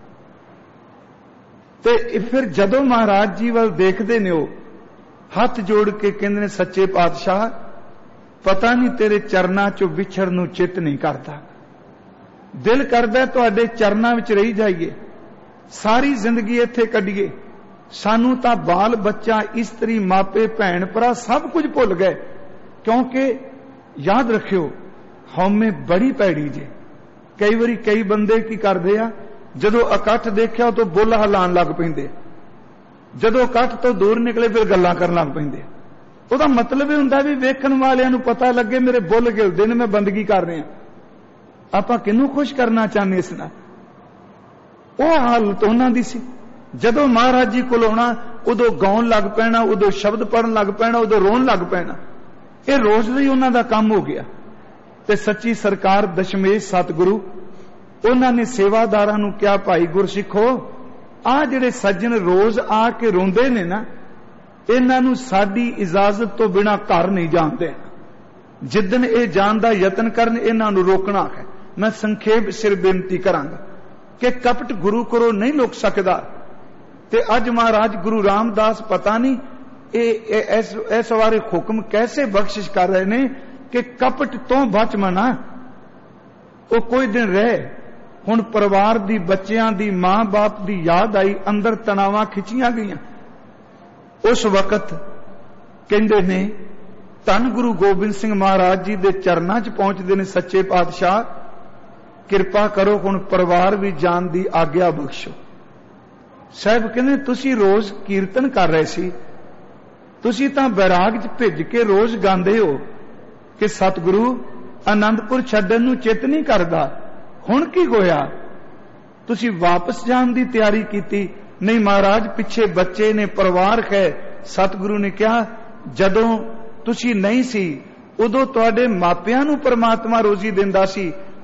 ते फिर जदों महाराज जी वाल देखदे ने वो हथ जोड़ के कहंदे ने सच्चे पातशाह पता नहीं तेरे चरनां चों विछड़ नूं चित नहीं करदा, दिल करदा तुहाडे चरनां विच रही जाइए, सारी जिंदगी इत्थे कढीए। सानू तां बाल बच्चा इस्त्री मापे भैन भरा सब कुछ भुल गए क्योंकि याद रखियो हौमे बड़ी पैड़ी जे। कई बारी कई बंदे की करदे आ जदों इकट्ठ देखिया तो बुल हलान लग पैंदे, जदों इकट्ठ तो दूर निकले फिर गल्लां करन लग पैंदे। ਉਹਦਾ मतलब ਇਹ ਹੁੰਦਾ ਵੀ ਵੇਖਣ ਵਾਲਿਆਂ ਨੂੰ ਪਤਾ ਲੱਗੇ ਮੇਰੇ ਬੁੱਲ ਗਿਲਦੇ ਨੇ, ਮੈਂ ਬੰਦਗੀ ਕਰ ਰਿਹਾ। ਆਪਾਂ ਕਿਹਨੂੰ ਖੁਸ਼ ਕਰਨਾ ਚਾਹੁੰਦੇ ਇਸ ਨਾਲ? ਉਹ ਹਾਲਤ ਉਹਨਾਂ ਦੀ ਸੀ। ਜਦੋਂ ਮਹਾਰਾਜ ਜੀ ਕੋਲ ਆਉਣਾ ਉਦੋਂ ਗਾਉਣ ਲੱਗ ਪੈਣਾ, ਉਦੋਂ ਸ਼ਬਦ ਪੜਨ ਲੱਗ ਪੈਣਾ, ਉਦੋਂ ਰੋਣ ਲੱਗ ਪੈਣਾ। ਇਹ ਰੋਜ਼ ਦਾ ਹੀ ਉਹਨਾਂ ਦਾ ਕੰਮ ਹੋ ਗਿਆ। ਤੇ ਸੱਚੀ ਸਰਕਾਰ ਦਸ਼ਮੇਸ਼ ਸਤਿਗੁਰੂ ਉਹਨਾਂ ਨੇ ਸੇਵਾਦਾਰਾਂ ਨੂੰ ਕਿਹਾ ਭਾਈ ਗੁਰਸਿੱਖੋ ਆ ਜਿਹੜੇ ਸੱਜਣ ਰੋਜ਼ ਆ ਕੇ ਰੋਂਦੇ ਨੇ ਨਾ इन्हां नूं साडी इजाजत तो बिना घर नहीं जाणदे। जिदन ये जान दा यतन करन इन्हां नूं रोकना है। मैं संखेप सिर बेनती करांगा कि कपट गुरु कोलों नहीं लुक सकदा। ते अज महाराज गुरु रामदास पता नहीं ये इस इस बारे हुक्म कैसे बख्शिश कर रहे ने कि कपट तो बच मना। वो कोई दिन रहे हुण परिवार दी बच्चियां दी मां बाप दी याद आई, अंदर तनावां खिंचियां गईयां। उस वक्त कहंदे ने धन गुरु गोबिंद सिंह महाराज जी दे चरनां च पहुंचदे ने सच्चे पातशाह किरपा करो हुण परिवार भी जान दी आग्या बख्शो। साहब कहंदे तुसी रोज कीर्तन कर रहे सी, तुसी तां बैराग च भिज के रोज गांदे हो कि सतगुरु आनंदपुर छड्डण नूं चित नहीं करदा, हुण की होया? तुसी वापस जाण दी तैयारी कीती? नहीं महाराज पिछे बच्चे ने, परिवार है। सतगुरु ने कहा जदों तुसी नहीं सी उदों तुहाडे मापियां नूं परमात्मा रोजी दिंदा सी,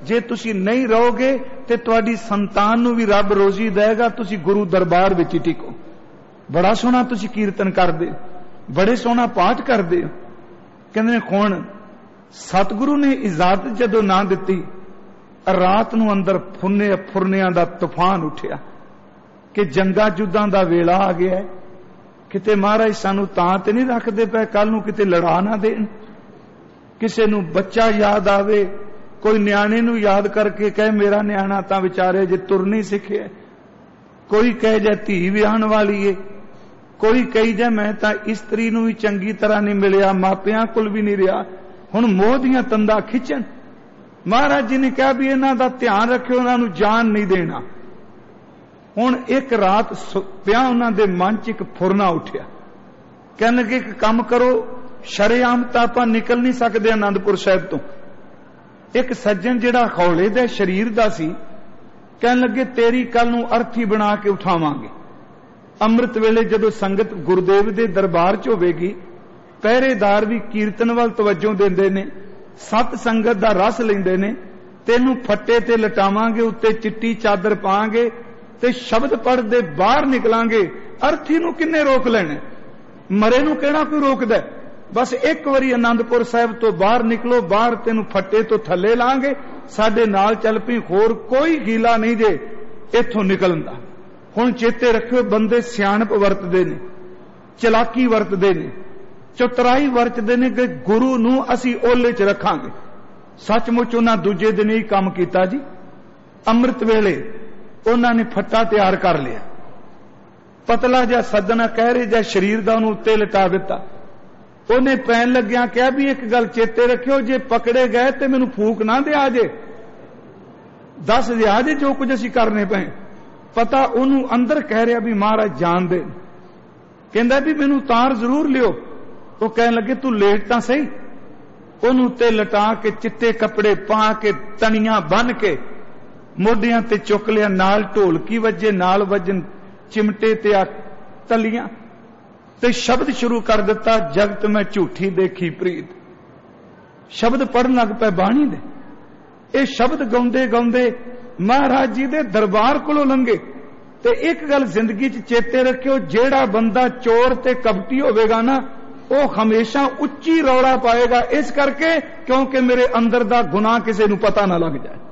जे तुसी नहीं रहोगे तो तुहाडी संतान नूं भी रब रोजी देगा, तुसी गुरु दरबार विच टिको। बड़ा सोहना तुसी कीर्तन करदे, बड़े सोहना पाठ करदे। कहंदे कौन? सतगुरु ने इजाजत जदों ना दिती, रात नूं अंदर फुन्ने फुरनियां दा तूफान उठिया कि जंगा जुद्धां दा वेला आ गया है, किते महाराज सानू तां ते नहीं रखदे पए कल नूं किते लड़ा ना देण। किसे नूं बच्चा याद आवे, कोई न्याणे नूं याद करके कहे मेरा न्याणा तां विचारे जे तुर नहीं सिखिया, कोई कहे जे धी विआहण वाली है, कोई कही जाए मैं तां इस्त्री नूं भी चंगी तरह नहीं मिलिया, मापियां कोल भी नहीं रहा, हुण मोह दीआं तंदां खिचण। महाराज जी ने कहा भी इन्हां दा ध्यान रखियो, इन्हां नूं जान नहीं देना। हुण एक रात पिया उन्हां दे मन च एक फुरना उठिया, कहण लगे कि काम करो, शरेआम तां आपां निकल नहीं सकदे आनंदपुर साहिब तो। एक सज्जन जिहड़ा खौले दे शरीर दा सी, कहण लगे तेरी कल नूं अर्थी बना के उठावांगे। अमृत वेले जदों संगत गुरुदेव दे दरबार च होवेगी, पहरेदार भी कीर्तन वल तवज्जो देंदे ने, सत संगत दा रस लैंदे ने, तेनू फट्टे ते लटावांगे, उत्ते चिट्टी चादर पावांगे ते शब्द पढ़दे बाहर निकलांगे। अर्थी नूं किन्ने रोक लेने? मरे नूं किहड़ा कोई रोकदा? बस एक वारी आनंदपुर साहिब तो बाहर निकलो, बाहर तेनू फट्टे तो थल्ले लांगे, साडे नाल चल पई, होर कोई हीला नहीं जे इत्थों निकलण दा। हुण चेते रखियो, बंदे सियाणप वरतदे ने, चलाकी वरतदे ने, चतुराई वरतदे ने कि गुरु नूं असीं ओले च रखांगे। सचमुच उन्हां दूजे दिन ही काम कीता जी। अमृत वेले उन्हां ने फट्टा तैयार कर लिया, पतला जिहा सदना कहरे जिहा शरीर दा उहनूं उत्ते लिटा दिता। उन्हें पैन लग्या कहा भी एक गल चेते रखियो, जे पकड़े गए तो मैनू फूक ना दिया जे, दस दिया जे जो कुछ असीं करने पे। पता उन्होंने अंदर कह रहा भी महाराज जान दे, कहंदा भी मैनू तार जरूर लियो। वो कहने लगे तू लेट तां सही। उन्होंने उत्ते लटा के चिट्टे कपड़े पा के तनियां बन के मोडियां ते चुक लिया, नाल ढोलकी वजे, नाल वजन चिमटे ते आ तलियां ते शब्द शुरू कर दिता, जगत में झूठी देखी प्रीत। शब्द पढ़न लग पे बाणी दे। ये शब्द गाउंदे गाउंदे महाराज जी दे दरबार कोलों लंघे। ते एक गल जिंदगी च चेते रखियो, जेड़ा बंदा चोर ते कपटी होवेगा ना, वो हमेशा उच्ची रौला पाएगा, इस करके क्योंकि मेरे अंदर दा गुनाह किसी नूं पता ना लग जाए,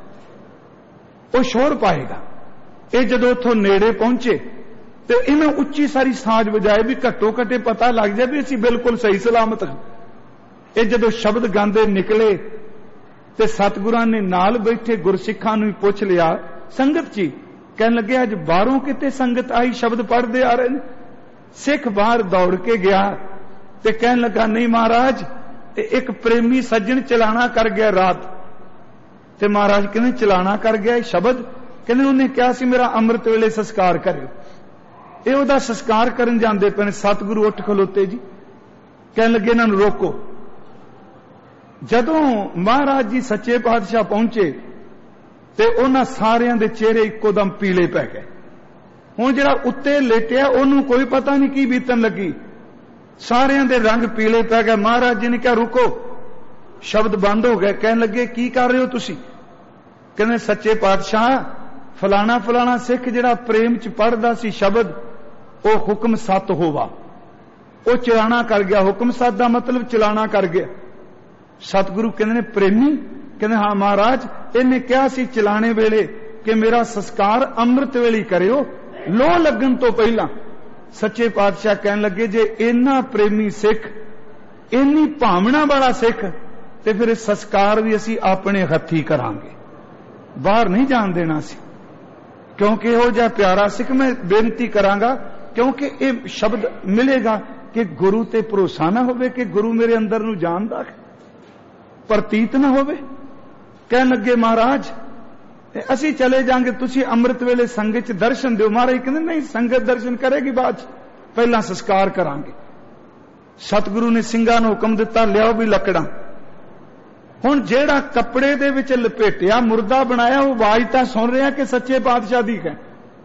वो शोर पाएगा। ये जदों उथों नेड़े पहुंचे तो इन्हें उच्ची सारी साज बजाए भी घट्टो घट्टे पता लग जाए भी असीं बिल्कुल सही सलामत हां। ये जदों शब्द गांदे निकले ते सतगुरां ने नाल बैठे गुरसिखां नूं पुछ लिया, संगत जी कहन लगे अज बाहरों किते संगत आई शब्द पढ़दे आ रहे ने। सिख बाहर दौड़ के गया ते कहन लगा नहीं महाराज, एक प्रेमी सज्जन चलाना कर गया रात। ते महाराज कहने चलाना कर गया शब्द, कहने उन्हें क्या सी मेरा अमृत वेले संस्कार करियो। ये उहदा संस्कार करन जांदे पे। सतगुरु उठ खलोते जी, कहन लगे इन्हां नूं रोको। जदों महाराज जी सच्चे पातशाह पहुंचे ते उन्हां सारियां दे चेहरे इक्को दम पीले पै गए। हुण जिहड़ा उत्ते लेटिया उहनूं कोई पता नहीं की बीतन लगी, सारियां दे रंग पीले पै गए। महाराज जी ने कहा रुको, शब्द बंद हो गए। कहन लगे की कर रहे हो तुसी? कहने सच्चे पातशाह फलाना फलाना सिख जिहड़ा प्रेम च पढ़दा सी शब्द, वो हुक्म सत होवा, वो चलाना कर गया। हुक्म सत दा मतलब चलाना कर गया। सतगुरु कहंदे ने प्रेमी? कहंदे हाँ महाराज, इन्हें कहा सी चलाने वेले कि मेरा संस्कार अमृत वेले करियो, लोह लगन तो पहला। सच्चे पातशाह कहन लगे जे इन्ना प्रेमी सिख, इन्नी भावना वाला सिख, ते फिर संस्कार भी असी अपने हथी करांगे, बाहर नहीं जान देना सी। क्योंकि हो जा प्यारा सिख, मैं बेनती करांगा क्योंकि ये शब्द मिलेगा कि गुरु ते भरोसा ना होवे कि गुरु मेरे अंदर नूं जानदा प्रतीत ना होवे। कहन लगे महाराज असी चले जाएंगे, तुसी अमृत वेले संगत च दर्शन दिओ। महाराज कहंदे नहीं, संगत दर्शन करेगी बाद, पहला संस्कार करांगे। सतगुरु ने सिंघां नूं हुक्म दिता, लियाओ भी लकड़ां। हुण जेड़ा कपड़े दे विच लपेटिया मुर्दा बनाया, वो आवाज तां सुन रहा कि सच्चे पातशाह दी है।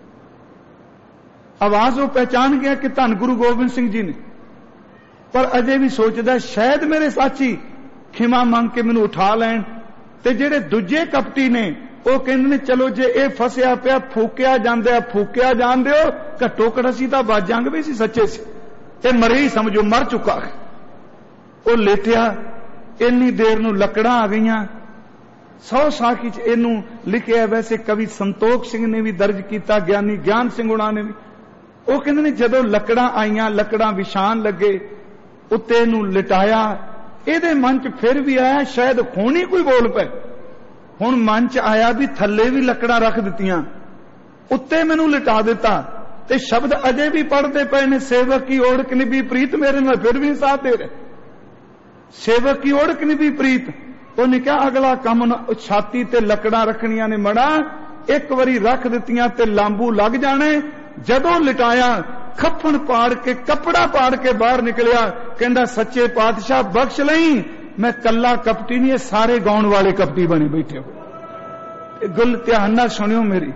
आवाज वो पहचान गया कि धन गुरु गोबिंद सिंह जी ने, पर अजे भी सोचदा शायद मेरे साची खिमा मंग के मैनूं उठा लैण, ते जेड़े दूजे कपटी ने वो कहंदे ने चलो जे ये फसिया पिया फूकिया जांदे फूकिया जान दिओ, घट्टो घट असीं तां बच जांगे भी असीं सच्चे सी, ये मरे ही समझो, मर चुका है। वो लेटिया, इन्नी देर नूं लकड़ां आ गईयां। सौ साखी च इनू लिखिया, वैसे कवि संतोख सिंह ने भी दर्ज किया, ज्ञानी ज्ञान सिंह हुणा ने भी। वो कहंदे ने जदों लकड़ां आईयां, लकड़ां विछाण लगे, उत्ते इनू लिटाया, इहदे मन च फिर भी आया शायद हुण ही कोई बोल पे। हुण मन च आया भी थल्ले भी लकड़ां रख दित्तियां, उत्ते मैनू लिटा दिता, ते शब्द अजे भी पढ़ते पे ने, सेवक की ओढ़ की भी प्रीत, मेरे नाल फिर भी साथ दे रहे, सेवक की ओढ़ की भी प्रीत। उन्हें कहा अगला काम छाती ते लकड़ां रखनियां ने मड़ा, एक बारी रख दित्तियां ते लांबू लग जाने। जदों लिटाया खप्पण पाड़ के कपड़ा पाड़ के बाहर निकलिया, कहंदा सच्चे पातशाह बख्श लई, मैं कल्ला कपटी नहीं, सारे गाउण वाले कपटी बने बैठे हो। गुल ध्यान नाल सुनियो मेरी,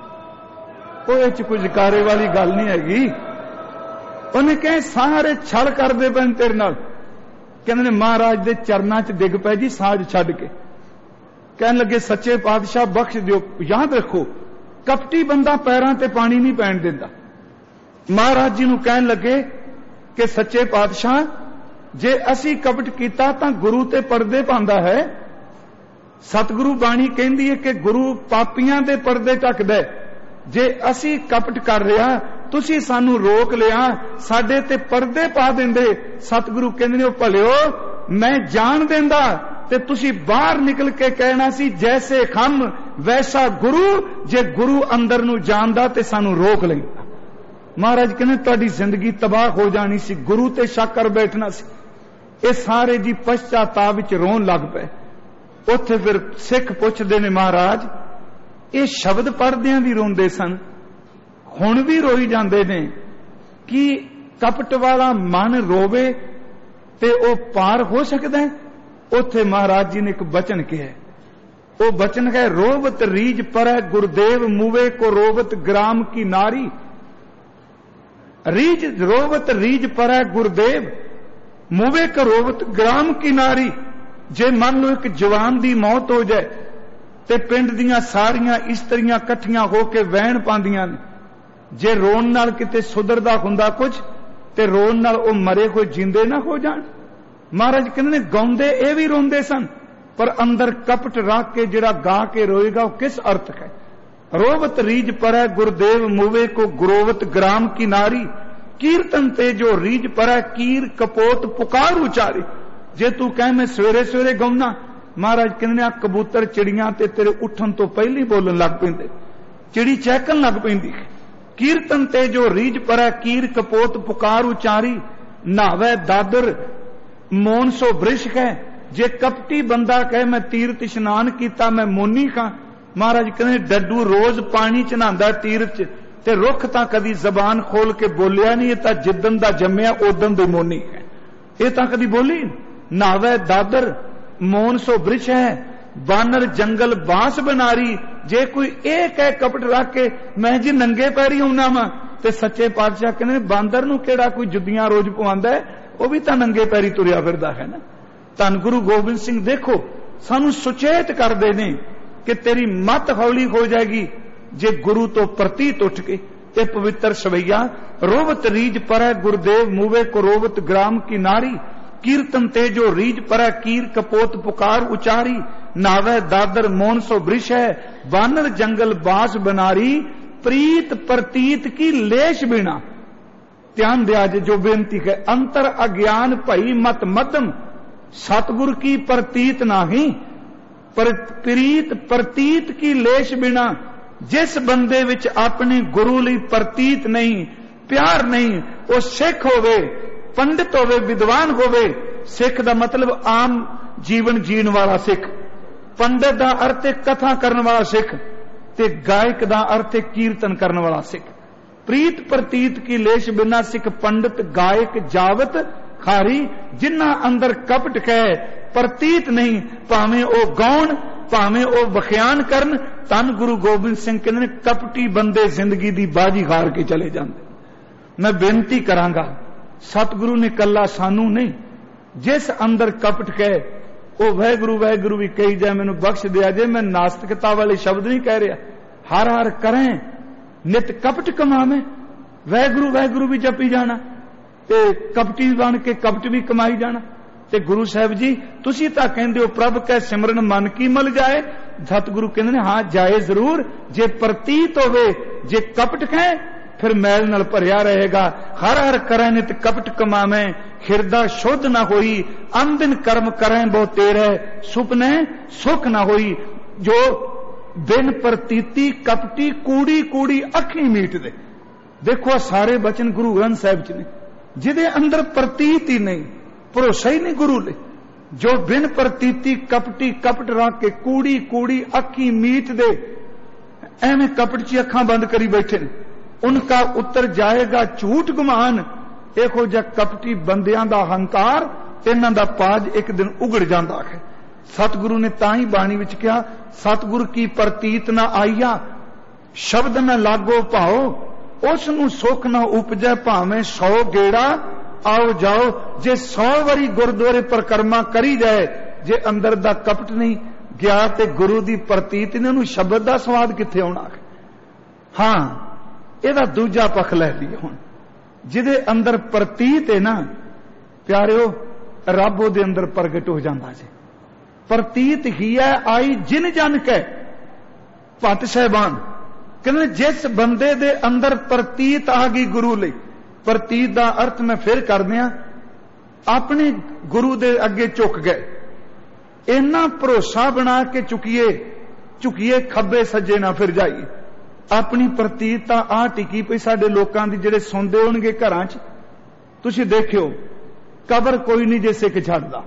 कोई च कुछ कारे वाली गल नहीं हैगी। उन्हें कहे सारे छल करदे पए तेरे नाल, कहंदे ने महाराज दे चरनां च डिग पै जी साज छड्ड के, कहन लगे सच्चे पातशाह बख्श दिओ। याद रखो कपटी बंदा पैरां ते पानी नहीं पैण दिंदा। महाराज जी नूं कहन लगे कि सच्चे पातशाह जे असी कपट कीता तां गुरु ते पर्दे पांदा है। सतगुरु बाणी कहंदी है कि गुरु पापियां दे पर्दे ढकदा, जे असी कपट कर रहा तुसी सानू रोक लिया, साडे ते पर्दे पा देंदे। सतगुरु कहंदे ने भलिओ मैं जान देंदा ते तुसी बाहर निकल के कहना सी जैसे खम वैसा गुरु, जे गुरु अंदर नू जानदा ते सानू रोक लैंदा। महाराज कहंदे तुहाडी जिंदगी तबाह हो जानी सी, गुरु ते शक कर बैठना सी। ये सारे जी पश्चाताप विच रोन लग पे। उत्थे फिर सिख पुछदे ने महाराज ये शब्द पढ़दियां भी रोंदे सन, हुण भी रोई जांदे ने, कि कपट वाला मन रोवे ते ओ पार हो सकदा है? उत्थे महाराज जी ने एक बचन कहा, वो बचन है रोवत रीज पर गुरुदेव मुवे को रोवत ग्राम की नारी। रीज रोवत रीज पर गुरुदेव मुवे को रोवत ग्राम की नारी। जे मान लो एक जवान दी मौत हो जाए ते पिंड दियां सारियां इस्त्रियां कट्ठियां होके वैण पांदियां ने, जे रोन नाल किते सुधरदा हुंदा कुछ ते रोन नाल ओ मरे होए जिंदे ना हो जाण। महाराज कहंदे ने गाउंदे ए भी रोंदे सन, पर अंदर कपट रख के जिहड़ा गा के रोएगा वो किस अर्थ है? रोवत रीज पर गुरुदेव मुवे को गुरोवत ग्राम की नारी, कीर्तन ते जो रीज पर कीर कपोत पुकार उचारी। जे तू कह मैं सवेरे सवेरे गाउना, महाराज कहंदे आ कबूतर चिड़ियां ते तेरे उठन तो पहले बोलन लग पैंदे, चिड़ी चहकन लग पैंदी। कीर्तन ते जो रीज पर कीर कपोत पुकार उचारी, नावे दादर मोन सो वृष है। जे कपटी बंदा कहे मैं तीर्थ इशनान किया मैं मोनी खां, महाराज कहंदे डड्डू रोज पानी च नहांदा तीर्थ च, ते रुख तां कदी जबान खोल के बोलिया नहीं, तां जिद्दन दा जम्मिया उदन दे मोनी है, ये तां कदी बोली। नावे दादर मोन सो वृष है, बानर जंगल बांस बनारी। जे कोई एक है कपट रख के मैं जी नंगे पैरी आउना वा, ते सच्चे पातशाह कहंदे बांदर नूं किहड़ा कोई जुद्दियां रोज पवांदा है, वो भी तां नंगे पैरी तुरिया फिरदा है ना। धन गुरु गोबिंद सिंह देखो सानू सुचेत करदे ने कि तेरी मत हौली हो जाएगी जे गुरु तो प्रतीत उठ के। ये पवित्र सवैया रोवत रीज पर गुरुदेव मुवे को रोवत ग्राम की नारी, कीर्तन ते जो रीज पर कीर कपोत पुकार उचारी। नावे दादर मोन सो वृष है, बानर जंगल बास बनारी। प्रीत प्रतीत की लेश बिना, ध्यान दिया जे जो बेनती है, अंतर अज्ञान भई मत मध्यम, सतगुर की प्रतीत नाही। पर प्रीत प्रतीत की लेश बिना, जिस बंदे विच अपने गुरु लई प्रतीत नहीं, प्यार नहीं, वो सिख होवे, पंडित होवे, विद्वान होवे। सिख दा मतलब आम जीवन जीण वाला सिख, पंडित दा अर्थ है कथा करन वाला सिख, ते गायक दा अर्थ है कीर्तन करन वाला सिख। प्रीत प्रतीत की लेश बिना सिख पंडित गायक जावत खारी। जिन्ना अंदर कपट कहे प्रतीत नहीं, भावें ओ गौण भावें ओ बखियान करन। धन गुरु गोबिंद सिंह कहंदे ने कपटी बंदे जिंदगी दी बाजी हार के चले जांदे। मैं बेनती करांगा सतगुरु ने कला सानू नहीं, जिस अंदर कपट कहे ਉਹ ਵਾਹਿਗੁਰੂ ਵਾਹਿਗੁਰੂ ਵੀ ਕਹੀ ਜਾਏ, ਮੈਨੂੰ ਬਖਸ਼ ਦਿਆ ਜੇ, ਮੈਂ ਨਾਸਤਿਕਤਾ ਵਾਲੇ ਸ਼ਬਦ ਨਹੀਂ ਕਹਿ ਰਿਹਾ। ਹਰ ਹਰ ਕਰੇ ਨਿਤ ਕਪਟ ਕਮਾਵੇਂ, ਵਾਹਿਗੁਰੂ ਵਾਹਿਗੁਰੂ ਵੀ ਜਪੀ ਜਾਣਾ ਤੇ ਕਪਟੀ ਬਣ ਕੇ ਕਪਟ ਵੀ ਕਮਾਈ ਜਾਣਾ। ਤੇ ਗੁਰੂ ਸਾਹਿਬ ਜੀ ਤੁਸੀਂ ਤਾਂ ਕਹਿੰਦੇ ਹੋ ਪ੍ਰਭ ਕੈ ਸਿਮਰਨ ਮਨ ਕੀ ਮਲ ਜਾਏ। ਸਤਿਗੁਰੂ ਕਹਿੰਦੇ ਨੇ ਹਾਂ ਜਾਏ ਜ਼ਰੂਰ, ਜੇ ਪ੍ਰਤੀਤ ਹੋਵੇ, ਜੇ ਕਪਟ ਕਹੇ ਫਿਰ ਮੈਲ ਨਾਲ ਭਰਿਆ ਰਹੇਗਾ। ਹਰ ਹਰ ਕਰੈ ਨਿਤ ਕਪਟ ਕਮਾਵੇਂ, ਹਿਰਦਾ ਸ਼ੁੱਧ ਨਾ ਹੋਈ, ਅੰਦਿਨ ਕਰਮ ਕਰੈ ਬਹੁ ਤੇਰੇ, ਸੁਪਨੇ ਸੁਖ ਨਾ ਹੋਈ। ਜੋ ਬਿਨ ਪ੍ਰਤੀਤੀ ਕਪਟੀ ਕੂੜੀ ਕੂੜੀ ਅੱਖੀ ਮੀਟ ਦੇ। ਦੇਖੋ ਸਾਰੇ ਬਚਨ ਗੁਰੂ ਗ੍ਰੰਥ ਸਾਹਿਬ ਚ ਨੇ, ਜਿਹਦੇ ਅੰਦਰ ਪ੍ਰਤੀਤ ਹੀ ਨਹੀਂ, ਭਰੋਸਾ ਹੀ ਨਹੀਂ ਗੁਰੂ ਲਈ। ਜੋ ਬਿਨ ਪ੍ਰਤੀਤੀ ਕਪਟੀ ਕਪਟ ਰੱਖ ਕੇ ਕੂੜੀ ਕੂੜੀ ਅੱਖੀ ਮੀਟ ਦੇ, ਐਵੇਂ ਕਪਟ ਚ ਅੱਖਾਂ ਬੰਦ ਕਰੀ ਬੈਠੇ ਨੇ। ਉਨਕਾ ਉੱਤਰ ਜਾਏਗਾ ਝੂਠ ਗੁਮਾਨ। ਇਹੋ ਜਿਹਾ ਕਪਟੀ ਬੰਦਿਆਂ ਦਾ ਹੰਕਾਰ, ਇਹਨਾਂ ਦਾ ਪਾਜ ਇੱਕ ਦਿਨ ਉਗੜ ਜਾਂਦਾ ਹੈ। ਸਤਿਗੁਰੂ ਨੇ ਤਾਂ ਹੀ ਬਾਣੀ ਵਿੱਚ ਕਿਹਾ, ਸਤਿਗੁਰ ਕੀ ਪ੍ਰਤੀਤ ਨਾ ਆਈਆ, ਸ਼ਬਦ ਨਾ ਲਾਗੋ ਭਾਓ, ਉਸ ਨੂੰ ਸੁਖ ਨਾ ਉਪਜੈ ਭਾਵੇਂ ਸੌ ਗੇੜਾ ਆਓ ਜਾਓ। ਜੇ ਸੌ ਵਾਰੀ ਗੁਰਦੁਆਰੇ ਪਰਿਕਰਮਾ ਕਰੀ ਜਾਏ, ਜੇ ਅੰਦਰ ਦਾ ਕਪਟ ਨਹੀਂ ਗਿਆ ਤੇ ਗੁਰੂ ਦੀ ਪ੍ਰਤੀਤ ਨੇ, ਉਹਨੂੰ ਸ਼ਬਦ ਦਾ ਸਵਾਦ ਕਿੱਥੇ ਆਉਣਾ ਹੈ। ਹਾਂ, ਇਹਦਾ ਦੂਜਾ ਪੱਖ ਲੈ ਲਈਏ ਹੁਣ। ਜਿਹਦੇ ਅੰਦਰ ਪ੍ਰਤੀਤ ਹੈ ਨਾ ਪਿਆਰਿਓ, ਰੱਬ ਉਹਦੇ ਅੰਦਰ ਪ੍ਰਗਟ ਹੋ ਜਾਂਦਾ ਜੀ। ਪ੍ਰਤੀਤ ਹੀ ਹੈ ਆਈ ਜਿਨ ਜਨ ਕੈ। ਭੱਟ ਸਾਹਿਬਾਨ ਕਹਿੰਦੇ ਜਿਸ ਬੰਦੇ ਦੇ ਅੰਦਰ ਪ੍ਰਤੀਤ ਆ ਗਈ ਗੁਰੂ ਲਈ, ਪ੍ਰਤੀਤ ਦਾ ਅਰਥ ਮੈਂ ਫਿਰ ਕਰਦੇ ਆ, ਆਪਣੇ ਗੁਰੂ ਦੇ ਅੱਗੇ ਝੁਕ ਗਏ, ਇੰਨਾ ਭਰੋਸਾ ਬਣਾ ਕੇ ਚੁੱਕੀਏ ਝੁਕੀਏ ਖੱਬੇ ਸੱਜੇ ਨਾ ਫਿਰ ਜਾਈਏ। ਆਪਣੀ ਪ੍ਰਤੀਤ ਤਾਂ ਆ ਟਿਕੀ ਪਈ ਸਾਡੇ ਲੋਕਾਂ ਦੀ, ਜਿਹੜੇ ਸੁਣਦੇ ਹੋਣਗੇ ਘਰਾਂ 'ਚ। ਤੁਸੀਂ ਦੇਖਿਓ ਕਬਰ ਕੋਈ ਨਹੀਂ ਜੇ ਸਿੱਖ ਛੱਡਦਾ,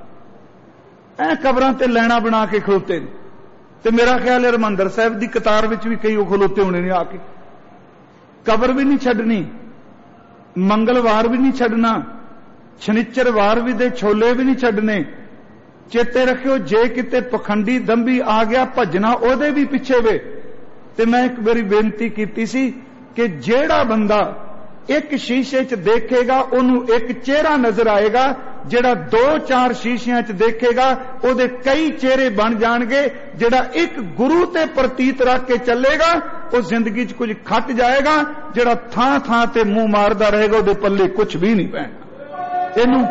ਐ ਕਬਰਾਂ ਤੇ ਲੈਣਾ ਬਣਾ ਕੇ ਖਲੋਤੇ ਨੇ। ਤੇ ਮੇਰਾ ਖਿਆਲ ਹੈ ਹਰਿਮੰਦਰ ਸਾਹਿਬ ਦੀ ਕਤਾਰ ਵਿੱਚ ਵੀ ਕਈ ਉਹ ਖਲੋਤੇ ਹੋਣੇ ਨੇ ਆ ਕੇ। ਕਬਰ ਵੀ ਨਹੀਂ ਛੱਡਣੀ, ਮੰਗਲਵਾਰ ਵੀ ਨਹੀਂ ਛੱਡਣਾ, ਸ਼ਨੀਚਰਵਾਰ ਵੀ ਦੇ ਛੋਲੇ ਵੀ ਨਹੀਂ ਛੱਡਣੇ। ਚੇਤੇ ਰੱਖਿਓ, ਜੇ ਕਿਤੇ ਪਖੰਡੀ ਦੰਭੀ ਆ ਗਿਆ ਭੱਜਣਾ ਉਹਦੇ ਵੀ ਪਿੱਛੇ ਵੇ। ਤੇ ਮੈਂ ਇੱਕ ਵਾਰੀ ਬੇਨਤੀ ਕੀਤੀ ਸੀ ਕਿ ਜਿਹੜਾ ਬੰਦਾ ਇੱਕ ਸ਼ੀਸ਼ੇ 'ਚ ਦੇਖੇਗਾ ਉਹਨੂੰ ਇੱਕ ਚਿਹਰਾ ਨਜ਼ਰ ਆਏਗਾ, ਜਿਹੜਾ ਦੋ ਚਾਰ ਸ਼ੀਸ਼ਿਆਂ 'ਚ ਦੇਖੇਗਾ ਉਹਦੇ ਕਈ ਚਿਹਰੇ ਬਣ ਜਾਣਗੇ। ਜਿਹੜਾ ਇੱਕ ਗੁਰੂ ਤੇ ਪ੍ਰਤੀਤ ਰੱਖ ਕੇ ਚੱਲੇਗਾ ਉਹ ਜ਼ਿੰਦਗੀ 'ਚ ਕੁਝ ਖੱਟ ਜਾਏਗਾ, ਜਿਹੜਾ ਥਾਂ ਥਾਂ ਤੇ ਮੂੰਹ ਮਾਰਦਾ ਰਹੇਗਾ ਉਹਦੇ ਪੱਲੇ ਕੁਝ ਵੀ ਨਹੀਂ ਪੈਣਾ। ਇਹਨੂੰ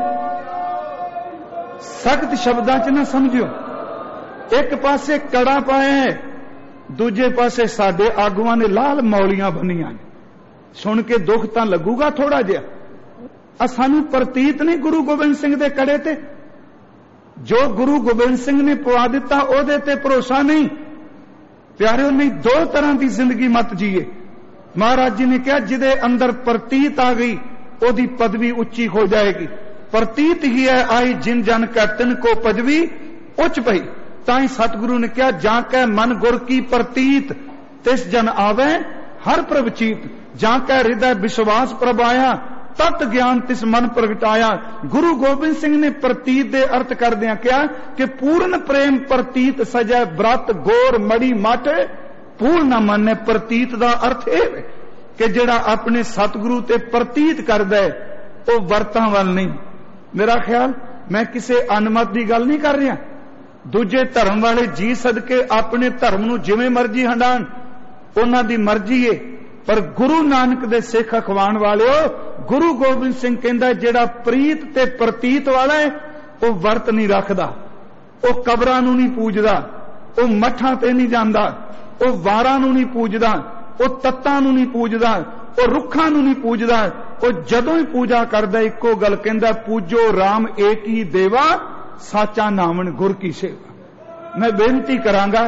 ਸਖਤ ਸ਼ਬਦਾਂ 'ਚ ਨਾ ਸਮਝਿਓ। ਇੱਕ ਪਾਸੇ ਕੜਾ ਪਾਇਆ ਹੈ, ਦੂਜੇ ਪਾਸੇ ਸਾਡੇ ਆਗੂਆਂ ਨੇ ਲਾਲ ਮੌਲੀਆਂ ਬੰਨੀਆਂ ਨੇ। ਸੁਣ ਕੇ ਦੁੱਖ ਤਾਂ ਲੱਗੂਗਾ ਥੋੜਾ ਜਿਹਾ। ਆ ਸਾਨੂੰ ਪ੍ਰਤੀਤ ਨਹੀਂ ਗੁਰੂ ਗੋਬਿੰਦ ਸਿੰਘ ਦੇ ਕੜੇ ਤੇ, ਜੋ ਗੁਰੂ ਗੋਬਿੰਦ ਸਿੰਘ ਨੇ ਪਵਾ ਦਿੱਤਾ ਉਹਦੇ ਤੇ ਭਰੋਸਾ ਨਹੀਂ। ਪਿਆਰਿਓ, ਨਹੀਂ ਦੋ ਤਰ੍ਹਾਂ ਦੀ ਜ਼ਿੰਦਗੀ ਮਤ ਜੀਏ। ਮਹਾਰਾਜ ਜੀ ਨੇ ਕਿਹਾ ਜਿਹਦੇ ਅੰਦਰ ਪ੍ਰਤੀਤ ਆ ਗਈ ਉਹਦੀ ਪਦਵੀ ਉੱਚੀ ਹੋ ਜਾਏਗੀ। ਪ੍ਰਤੀਤ ਹੀ ਹੈ ਆਈ ਜਿਨ ਜਨ ਕੈ ਤਿਨ ਕੋ ਪਦਵੀ ਉੱਚ ਪਈ। ਤਾਂ ਹੀ ਸਤਿਗੁਰੂ ਨੇ ਕਿਹਾ ਜਾਂ ਕੈ ਮਨ ਗੁਰ ਕੀ ਪ੍ਰਤੀਤ ਤਿਸ ਜਨ ਆਵੇ ਹਰ ਪ੍ਰਵਚੀਤ। ਜਾਂ ਕੈ ਹਿਰਦੈ ਵਿਸ਼ਵਾਸ ਪ੍ਰਭਾਇਆ ਤਤ ਗਿਆਨ ਤਿਸ ਮਨ ਪ੍ਰਗਟਾਇਆ। ਗੁਰੂ ਗੋਬਿੰਦ ਸਿੰਘ ਨੇ ਪ੍ਰਤੀਤ ਦੇ ਅਰਥ ਕਰਦਿਆਂ ਕਿਹਾ ਕਿ ਪੂਰਨ ਪ੍ਰੇਮ ਪ੍ਰਤੀਤ ਸਜੈ ਬ੍ਰਤ ਗੋਰ ਮੜੀ ਮਾਟੇ ਪੂਰਨ ਨਾ ਮੰਨੇ। ਪ੍ਰਤੀਤ ਦਾ ਅਰਥ ਇਹ ਕਿ ਜਿਹੜਾ ਆਪਣੇ ਸਤਿਗੁਰੂ ਤੇ ਪ੍ਰਤੀਤ ਕਰਦਾ ਉਹ ਵਰਤਾਂ ਵੱਲ ਨਹੀਂ। ਮੇਰਾ ਖਿਆਲ ਮੈਂ ਕਿਸੇ ਅਨਮਤ ਦੀ ਗੱਲ ਨਹੀਂ ਕਰ ਰਿਹਾ। ਦੂਜੇ ਧਰਮ ਵਾਲੇ ਜੀ ਸਦਕੇ ਆਪਣੇ ਧਰਮ ਨੂੰ ਜਿਵੇਂ ਮਰਜ਼ੀ ਹੰਡਾਣ, ਉਹਨਾਂ ਦੀ ਮਰਜ਼ੀ ਏ। ਪਰ ਗੁਰੂ ਨਾਨਕ ਦੇ ਸਿੱਖ ਅਖਵਾਣ ਵਾਲਿਓ, ਗੁਰੂ ਗੋਬਿੰਦ ਸਿੰਘ ਕਹਿੰਦਾ ਜਿਹੜਾ ਪ੍ਰੀਤ ਤੇ ਪ੍ਰਤੀਤ ਵਾਲਾ ਹੈ ਉਹ ਵਰਤ ਨਹੀਂ ਰੱਖਦਾ, ਉਹ ਕਬਰਾਂ ਨੂੰ ਨਹੀਂ ਪੂਜਦਾ, ਉਹ ਮੱਠਾਂ ਤੇ ਨਹੀਂ ਜਾਂਦਾ, ਉਹ ਵਾਰਾਂ ਨੂੰ ਨਹੀਂ ਪੂਜਦਾ, ਉਹ ਤੱਤਾਂ ਨੂੰ ਨਹੀਂ ਪੂਜਦਾ, ਉਹ ਰੁੱਖਾਂ ਨੂੰ ਨਹੀਂ ਪੂਜਦਾ। ਉਹ ਜਦੋਂ ਹੀ ਪੂਜਾ ਕਰਦਾ ਇੱਕੋ ਗੱਲ ਕਹਿੰਦਾ, ਪੂਜੋ ਰਾਮ ਏਕ ਹੀ ਦੇਵਾ ਸਾਚਾ ਨਾਮਨ ਗੁਰ ਕੀ ਸੇਵਾ। ਮੈਂ ਬੇਨਤੀ ਕਰਾਂਗਾ,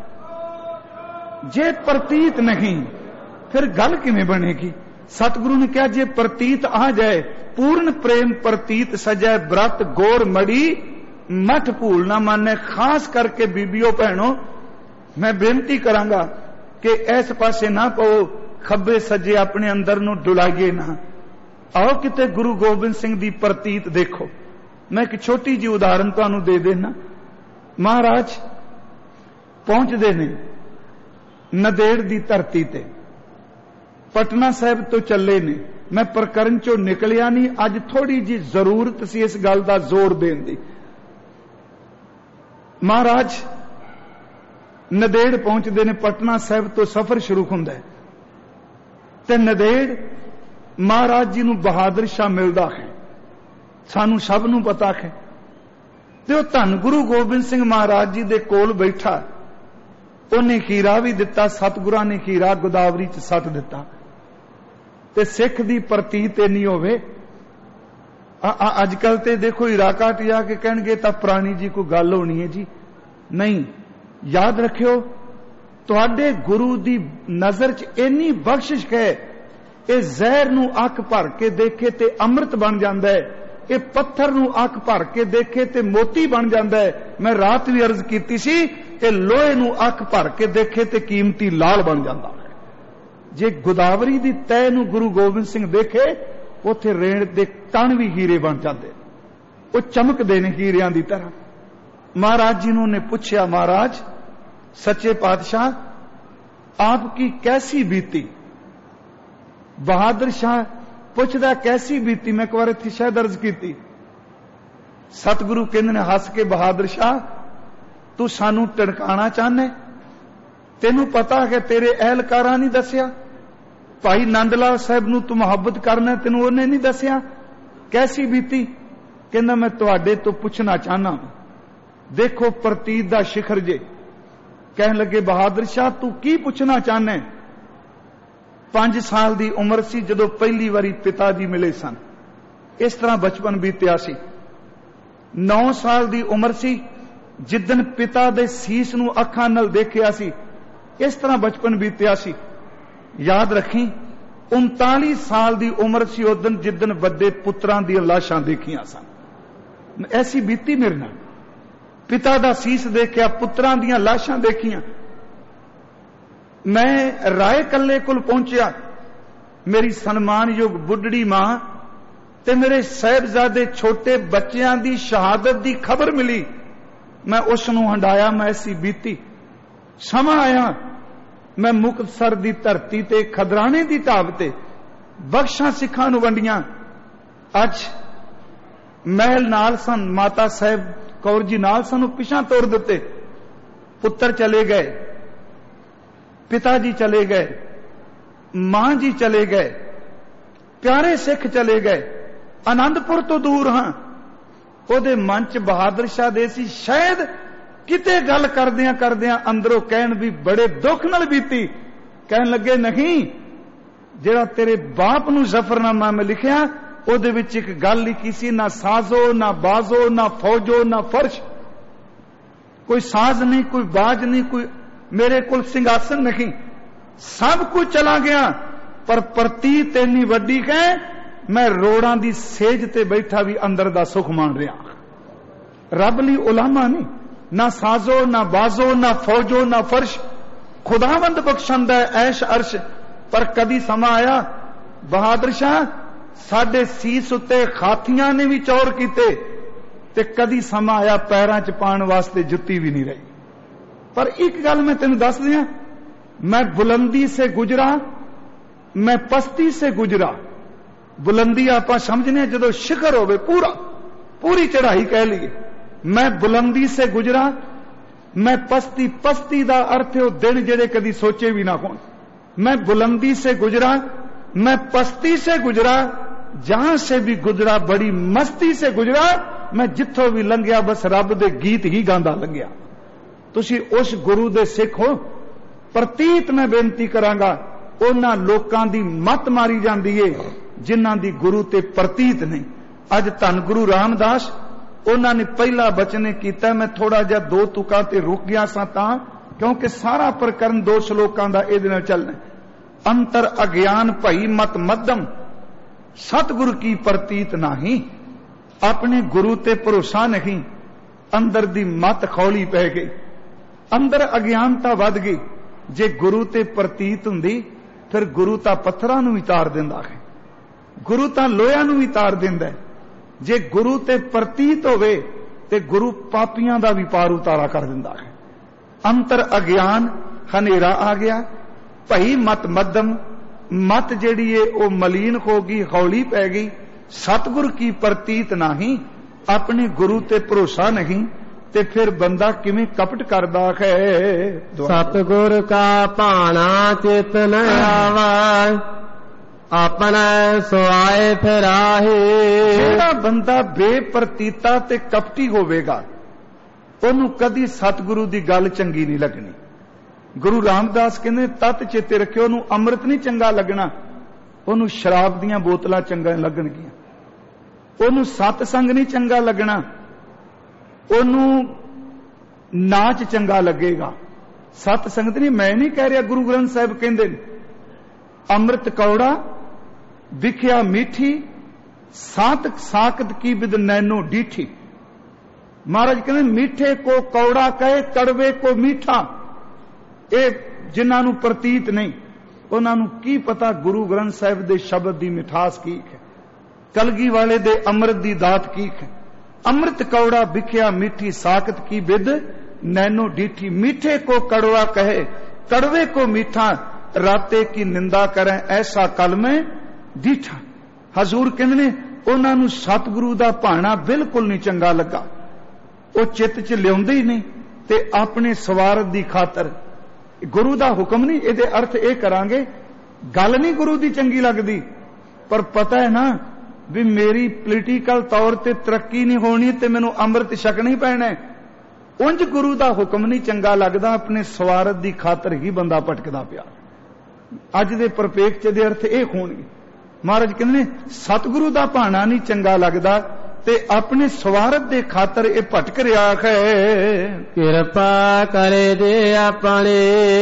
ਜੇ ਪ੍ਰਤੀਤ ਨਹੀਂ ਫਿਰ ਗੱਲ ਕਿਵੇਂ ਬਣੇਗੀ। ਸਤਿਗੁਰੂ ਨੇ ਕਿਹਾ ਜੇ ਪ੍ਰਤੀਤ ਆ ਜਾਏ, ਪੂਰਨ ਪ੍ਰੇਮ ਪ੍ਰਤੀਤ ਸਜੈ ਬ੍ਰਤ ਗੋਰ ਮੜੀ ਮਠ ਭੂਲ ਨਾ ਮੰਨੇ। ਖਾਸ ਕਰਕੇ ਬੀਬੀਓ ਭੈਣੋ, ਮੈਂ ਬੇਨਤੀ ਕਰਾਂਗਾ ਕਿ ਇਸ ਪਾਸੇ ਨਾ ਪਾਓ, ਖੱਬੇ ਸੱਜੇ ਆਪਣੇ ਅੰਦਰ ਨੂੰ ਡੁਲਾਈਏ ਨਾ। ਆਓ ਕਿਤੇ ਗੁਰੂ ਗੋਬਿੰਦ ਸਿੰਘ ਦੀ ਪ੍ਰਤੀਤ ਦੇਖੋ। ਮੈਂ ਇੱਕ ਛੋਟੀ ਜਿਹੀ ਉਦਾਹਰਨ ਤੁਹਾਨੂੰ ਦੇ ਦੇਣਾ। ਮਹਾਰਾਜ ਪਹੁੰਚਦੇ ਨੇ ਨੰਦੇੜ ਦੀ ਧਰਤੀ ਤੇ, ਪਟਨਾ ਸਾਹਿਬ ਤੋਂ ਚੱਲੇ ਨੇ। ਮੈਂ ਪ੍ਰਕਰਨ ਚੋਂ ਨਿਕਲਿਆ ਨਹੀਂ, ਅੱਜ ਥੋੜੀ ਜਿਹੀ ਜ਼ਰੂਰਤ ਸੀ ਇਸ ਗੱਲ ਦਾ ਜ਼ੋਰ ਦੇਣ ਦੀ। महाराज नदेड़ पहुंचते ने, पटना साहिब तो सफर शुरू हुंदा है ते नदेड़ महाराज जी नूं बहादुर शाह मिलदा है, सानू सब नूं पता है। ते ओ धन गुरु गोबिंद सिंह महाराज जी दे कोल बैठा, उन्हें हीरा भी दिता, सतगुरां ने हीरा गोदावरी च सट दिता। ते सिख दी प्रतीत इन्नी होवे, अजकल ते देखो हीरा घाट जाके कहणगे तां पुरानी जी कोई गल होनी है जी, नहीं। याद रखियो तुहाडे गुरु दी नजर च इन्नी बख्शिश है, ये जहर नूं अख भर के देखे ते अमृत बन जांदा है, ये पत्थर नूं अख भर के देखे ते मोती बन जांदा है। मैं रात भी अर्ज कीती सी, ये लोहे नूं अख भर के देखे ते कीमती लाल बन जांदा है। जे गोदावरी दी तय नूं गुरु गोबिंद सिंह देखे, उथे रेण दे कण भी हीरे बन जाते, वो चमकदे ने हीरियां दी तरह। महाराज जी ने पूछया, महाराज सच्चे पातशाह आपकी कैसी बीती? बहादुर शाह पुछदा कैसी बीती? मैं एक बार इत्थे शायद अर्ज कीती, सतगुरु कहंदे ने हस के, बहादुर शाह तू सानू टड़काना चाहने, तेनू पता है तेरे अहलकारां नहीं दसिया, भाई नंद लाल साहब नू तू मुहब्बत करना, तेनू उन्हें नहीं दसिया, कैसी बीती? कहंदा मैं तुहाडे तो पुछना चाहना, देखो प्रतीत दा शिखर जे। कहन लगे बहादुर शाह तू की पुछना चाहना? पांच साल दी उम्र सी जदों पहली बारी पिता जी मिले सन, इस तरह बचपन बीतिया सी। नौ साल दी उम्र सी जिदन पिता दे सीस नू अखां नाल देखिया सी, इस तरह बचपन बीतिया सी। याद रखी उनतालीस साल दी उम्र सी उदन जिदन वड्डे पुत्रां दी लाशां देखियां सन, ऐसी बीती मेरे नाल। पिता दा सीस देखिया, पुत्रां दियां लाशां देखियां। मैं राय कल्ले कोल पहुंचया, मेरी सन्मानयोग बुढ़ड़ी मां ते मेरे साहिबजादे छोटे बच्चियां दी शहादत दी खबर मिली। मैं उस नूं हंडाया, मैं ऐसी बीती। समा आया, मैं मुक्तसर दी धरती ते खदराने दी ढाब ते बख्शां सिखां नूं वंडियां। अज महल नाल सन, माता साहिब कौर जी नाल सानू पिछां तोड़ दिते, पुत्र चले गए, पिताजी चले गए, मां जी चले गए, प्यारे सिख चले गए, आनंदपुर तो दूर हां। ओदे मन च बहादुर शाह दे सी, शायद किते गल करदियां करदियां अंदरों कहन भी बड़े दुख नाल बीती। कहन लगे नहीं, जेड़ा तेरे बाप नूं जफरनामा में लिखिया ओदे विच एक गल लिखी सी, ना साजो ना बाजो ना फौजो ना फर्श, कोई साज नहीं, कोई बाज नहीं, कोई मेरे कोल सिंहासन नहीं, सब कुछ चला गया, पर प्रतीत इन्नी वड्डी है, मैं रोड़ां दी सेज ते बैठा भी अंदर दा सुख मान रहा। रब लई उलामा नहीं, ना साजो ना बाजो ना फौजो ना फर्श, खुदावंद बख्शंदा है ऐश अर्श। पर कदी समा आया बहादुर शाह साडे सीस उत्ते खाथियां ने भी चौर कीते, ते कदी समा आया पैरां च पाण वास्ते जुत्ती भी नहीं रही। पर एक गल मैं तेन दस दियां, मैं बुलंदी से गुजरा, मैं पस्ती से गुजरा। बुलंदी आप समझने जदों शिखर होवे, पूरा पूरी चढ़ाई कह लीए। मैं बुलंदी से गुजरा, मैं पस्ती, पस्ती दा अर्थ है दिन जेड़े कदी सोचे भी ना होण। मैं बुलंदी से गुजरा, मैं पस्ती से गुजरा, जहां से भी गुजरा बड़ी मस्ती से गुजरा, मैं जिथों भी लंघिया बस रब दे गीत ही गांदा लंघिया। तुसी उस गुरु दे सिख हो। प्रतीत मैं बेनती करांगा, उन्हां लोकां दी मत मारी जांदी है जिन्हां दी गुरु ते प्रतीत नहीं। अज धन गुरु रामदास उन्हां ने पहला बचने कीता, मैं थोड़ा जिहा दो तुकां ते रुक गया सां तां क्योंकि सारा प्रकरण दो श्लोकां दा इहदे नाल चलना। अंतर अज्ञान भई मत मध्यम, सतगुरु की प्रतीत नहीं, अपने गुरु ते भरोसा नहीं, अंदर दी मत खौली पै गई, अंदर अज्ञानता वध गई। जे गुरु ते प्रतीत हुंदी फिर गुरु तां पत्थरां नूं भी तार दिंदा है, गुरु तां लोहिਆਂ नूं भी तार दिंदा है। जे गुरु ते प्रतीत होवे ते गुरु पापियां दा भी पार उतारा कर दिंदा है। अंतर अज्ञान हनेरा आ गया, भई मत मध्यम, मत जेड़ी है वो मलीन हो गई, हौली पै गई। सतगुर की प्रतीत नहीं, अपने गुरु ते भरोसा नहीं, ਤੇ ਫਿਰ ਬੰਦਾ ਕਿਵੇਂ ਕਪਟ ਕਰਦਾ ਹੈ। ਸਤਿਗੁਰ ਕਾ ਭਾਣਾ ਚਿਤ ਨ ਆਵੈ ਆਪਣਾ ਸੁਆਏ ਫਿਰਾਹੇ। ਜਿਹੜਾ ਬੰਦਾ ਬੇਪਰਤੀਤਾ ਤੇ ਕਪਟੀ ਹੋਵੇਗਾ ਉਹਨੂੰ ਕਦੀ ਸਤਿਗੁਰੂ ਦੀ ਗੱਲ ਚੰਗੀ ਨਹੀਂ ਲੱਗਣੀ। ਗੁਰੂ ਰਾਮਦਾਸ ਕਹਿੰਦੇ ਤਤ ਚੇਤੇ ਰੱਖਿਓ, ਉਹਨੂੰ ਅੰਮ੍ਰਿਤ ਨਹੀਂ ਚੰਗਾ ਲੱਗਣਾ, ਉਹਨੂੰ ਸ਼ਰਾਬ ਦੀਆਂ ਬੋਤਲਾਂ ਚੰਗਾ ਲੱਗਣਗੀਆਂ, ਉਹਨੂੰ ਸਤਸੰਗ ਨਹੀਂ ਚੰਗਾ ਲੱਗਣਾ, ਉਹਨੂੰ ਨਾਚ ਚੰਗਾ ਲੱਗੇਗਾ। ਸਤ ਸੰਗਤ ਨਹੀਂ, ਮੈਂ ਨਹੀਂ ਕਹਿ ਰਿਹਾ, ਗੁਰੂ ਗ੍ਰੰਥ ਸਾਹਿਬ ਕਹਿੰਦੇ ਨੇ ਅੰਮ੍ਰਿਤ ਕੌੜਾ ਵਿਖਿਆ ਮੀਠੀ ਸਾਤਕ ਸਾਕਤ ਕੀ ਬਿਦ ਨੈਨੋ ਡੀਠੀ। ਮਹਾਰਾਜ ਕਹਿੰਦੇ ਮਿੱਠੇ ਕੋ ਕੌੜਾ ਕਹੇ ਕੜਵੇ ਕੋ ਮੀਠਾ। ਇਹ ਜਿਨ੍ਹਾਂ ਨੂੰ ਪ੍ਰਤੀਤ ਨਹੀਂ ਉਹਨਾਂ ਨੂੰ ਕੀ ਪਤਾ ਗੁਰੂ ਗ੍ਰੰਥ ਸਾਹਿਬ ਦੇ ਸ਼ਬਦ ਦੀ ਮਿਠਾਸ ਕੀ ਹੈ, ਕਲਗੀ ਵਾਲੇ ਦੇ ਅੰਮ੍ਰਿਤ ਦੀ ਦਾਤ ਕੀ ਹੈ। ਅੰਮ੍ਰਿਤ ਕੌੜਾ ਵਿਖਿਆ ਮੀਠੀ ਸਾਕਤ ਕੀ ਬਿਦ नैनो डीठी। मीठे को कड़वा कहे कड़वे को मीठा राते की निंदा करें ऐसा कल में डीठा। हजूर कहते ने उन्हां नूं सतगुरु दा भाणा बिल्कुल नहीं चंगा लगा, वो चित च लियाउंदे ही नहीं ते अपने स्वार्थ दी खातर गुरु दा हुक्म नहीं। इहदे अर्थ ये करांगे गल नहीं गुरु दी चंगी लगदी, पर पता है ना भी मेरी पोलीटिकल तौर ते तरक्की नहीं होनी ते मैनूं अमृत छकना ही पैना है। उंज गुरु दा हुक्म नहीं चंगा लगदा, अपने स्वार्थ दी खातर ही बंदा भटकदा पिया। अज दे परिपेक्ष दे अर्थ ये होणगे। महाराज कहंदे ने सतगुरु दा भाणा नहीं चंगा लगदा ते अपने स्वार्थ दे खातर ये भटक रहा है। किरपा करे दे अपने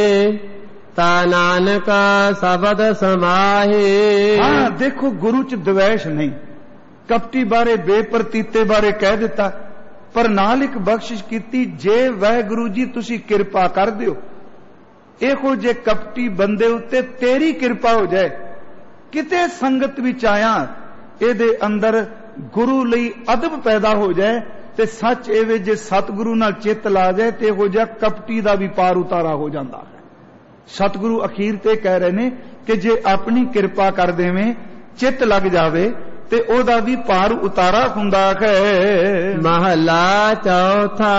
ता नानक शब्द समाहे। हाँ देखो गुरु च द्वेष नहीं, कपटी बारे बेप्रतीते बारे कह दिता, पर नाल एक बख्शिश कीती जे वाहिगुरु जी तुसी किरपा कर दिओ, इहो जे कपटी बंदे उत्ते तेरी किरपा हो जाए। किते संगत विच आया इहदे अंदर गुरु लई अदब पैदा हो जाए ते सच एवे जे सतगुरु नाल चित ला जाए ते इहो जिहा कपटी दा भी पार उतारा हो जांदा है। सतगुरु अखीर ते कह रहे ने कि जे अपनी किरपा कर देवें चित लग जावे ते ओदा भी पार उतारा हुंदा है। महला चौथा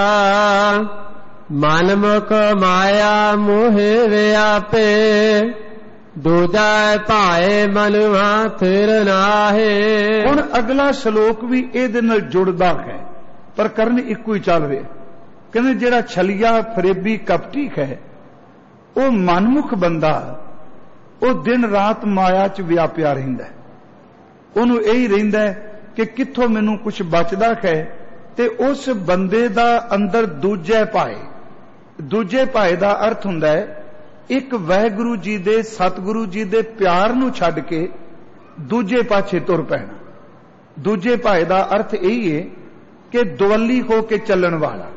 मनमुख माया मोहे व्यापे दूजा पाए मनुआ थिर नाहे। हुण अगला श्लोक भी इहदे नाल जुड़दा है, पर करन इक्को ही चल रहा। कहंदे जिहड़ा छलिया फरेबी कपटी है वो मनमुख बंदा वो दिन रात माया च व्यापिया रहिंदा है। ਉਹਨੂੰ ਇਹੀ ਰਹਿੰਦਾ ਕਿ ਕਿੱਥੋਂ ਮੈਨੂੰ ਕੁਝ ਬਚਦਾ ਹੈ ਤੇ ਉਸ ਬੰਦੇ ਦਾ ਅੰਦਰ ਦੂਜੇ ਭਾਏ। ਦੂਜੇ ਭਾਏ ਦਾ ਅਰਥ ਹੁੰਦਾ ਹੈ ਇੱਕ ਵਾਹਿਗੁਰੂ ਜੀ ਦੇ ਸਤਿਗੁਰੂ ਜੀ ਦੇ ਪਿਆਰ ਨੂੰ ਛੱਡ ਕੇ ਦੂਜੇ ਪਾਸੇ ਤੁਰ ਪੈਣਾ। ਦੂਜੇ ਭਾਏ ਦਾ ਅਰਥ ਇਹੀ ਹੈ ਕਿ ਦੁਵੱਲੀ ਹੋ ਕੇ ਚੱਲਣ ਵਾਲਾ।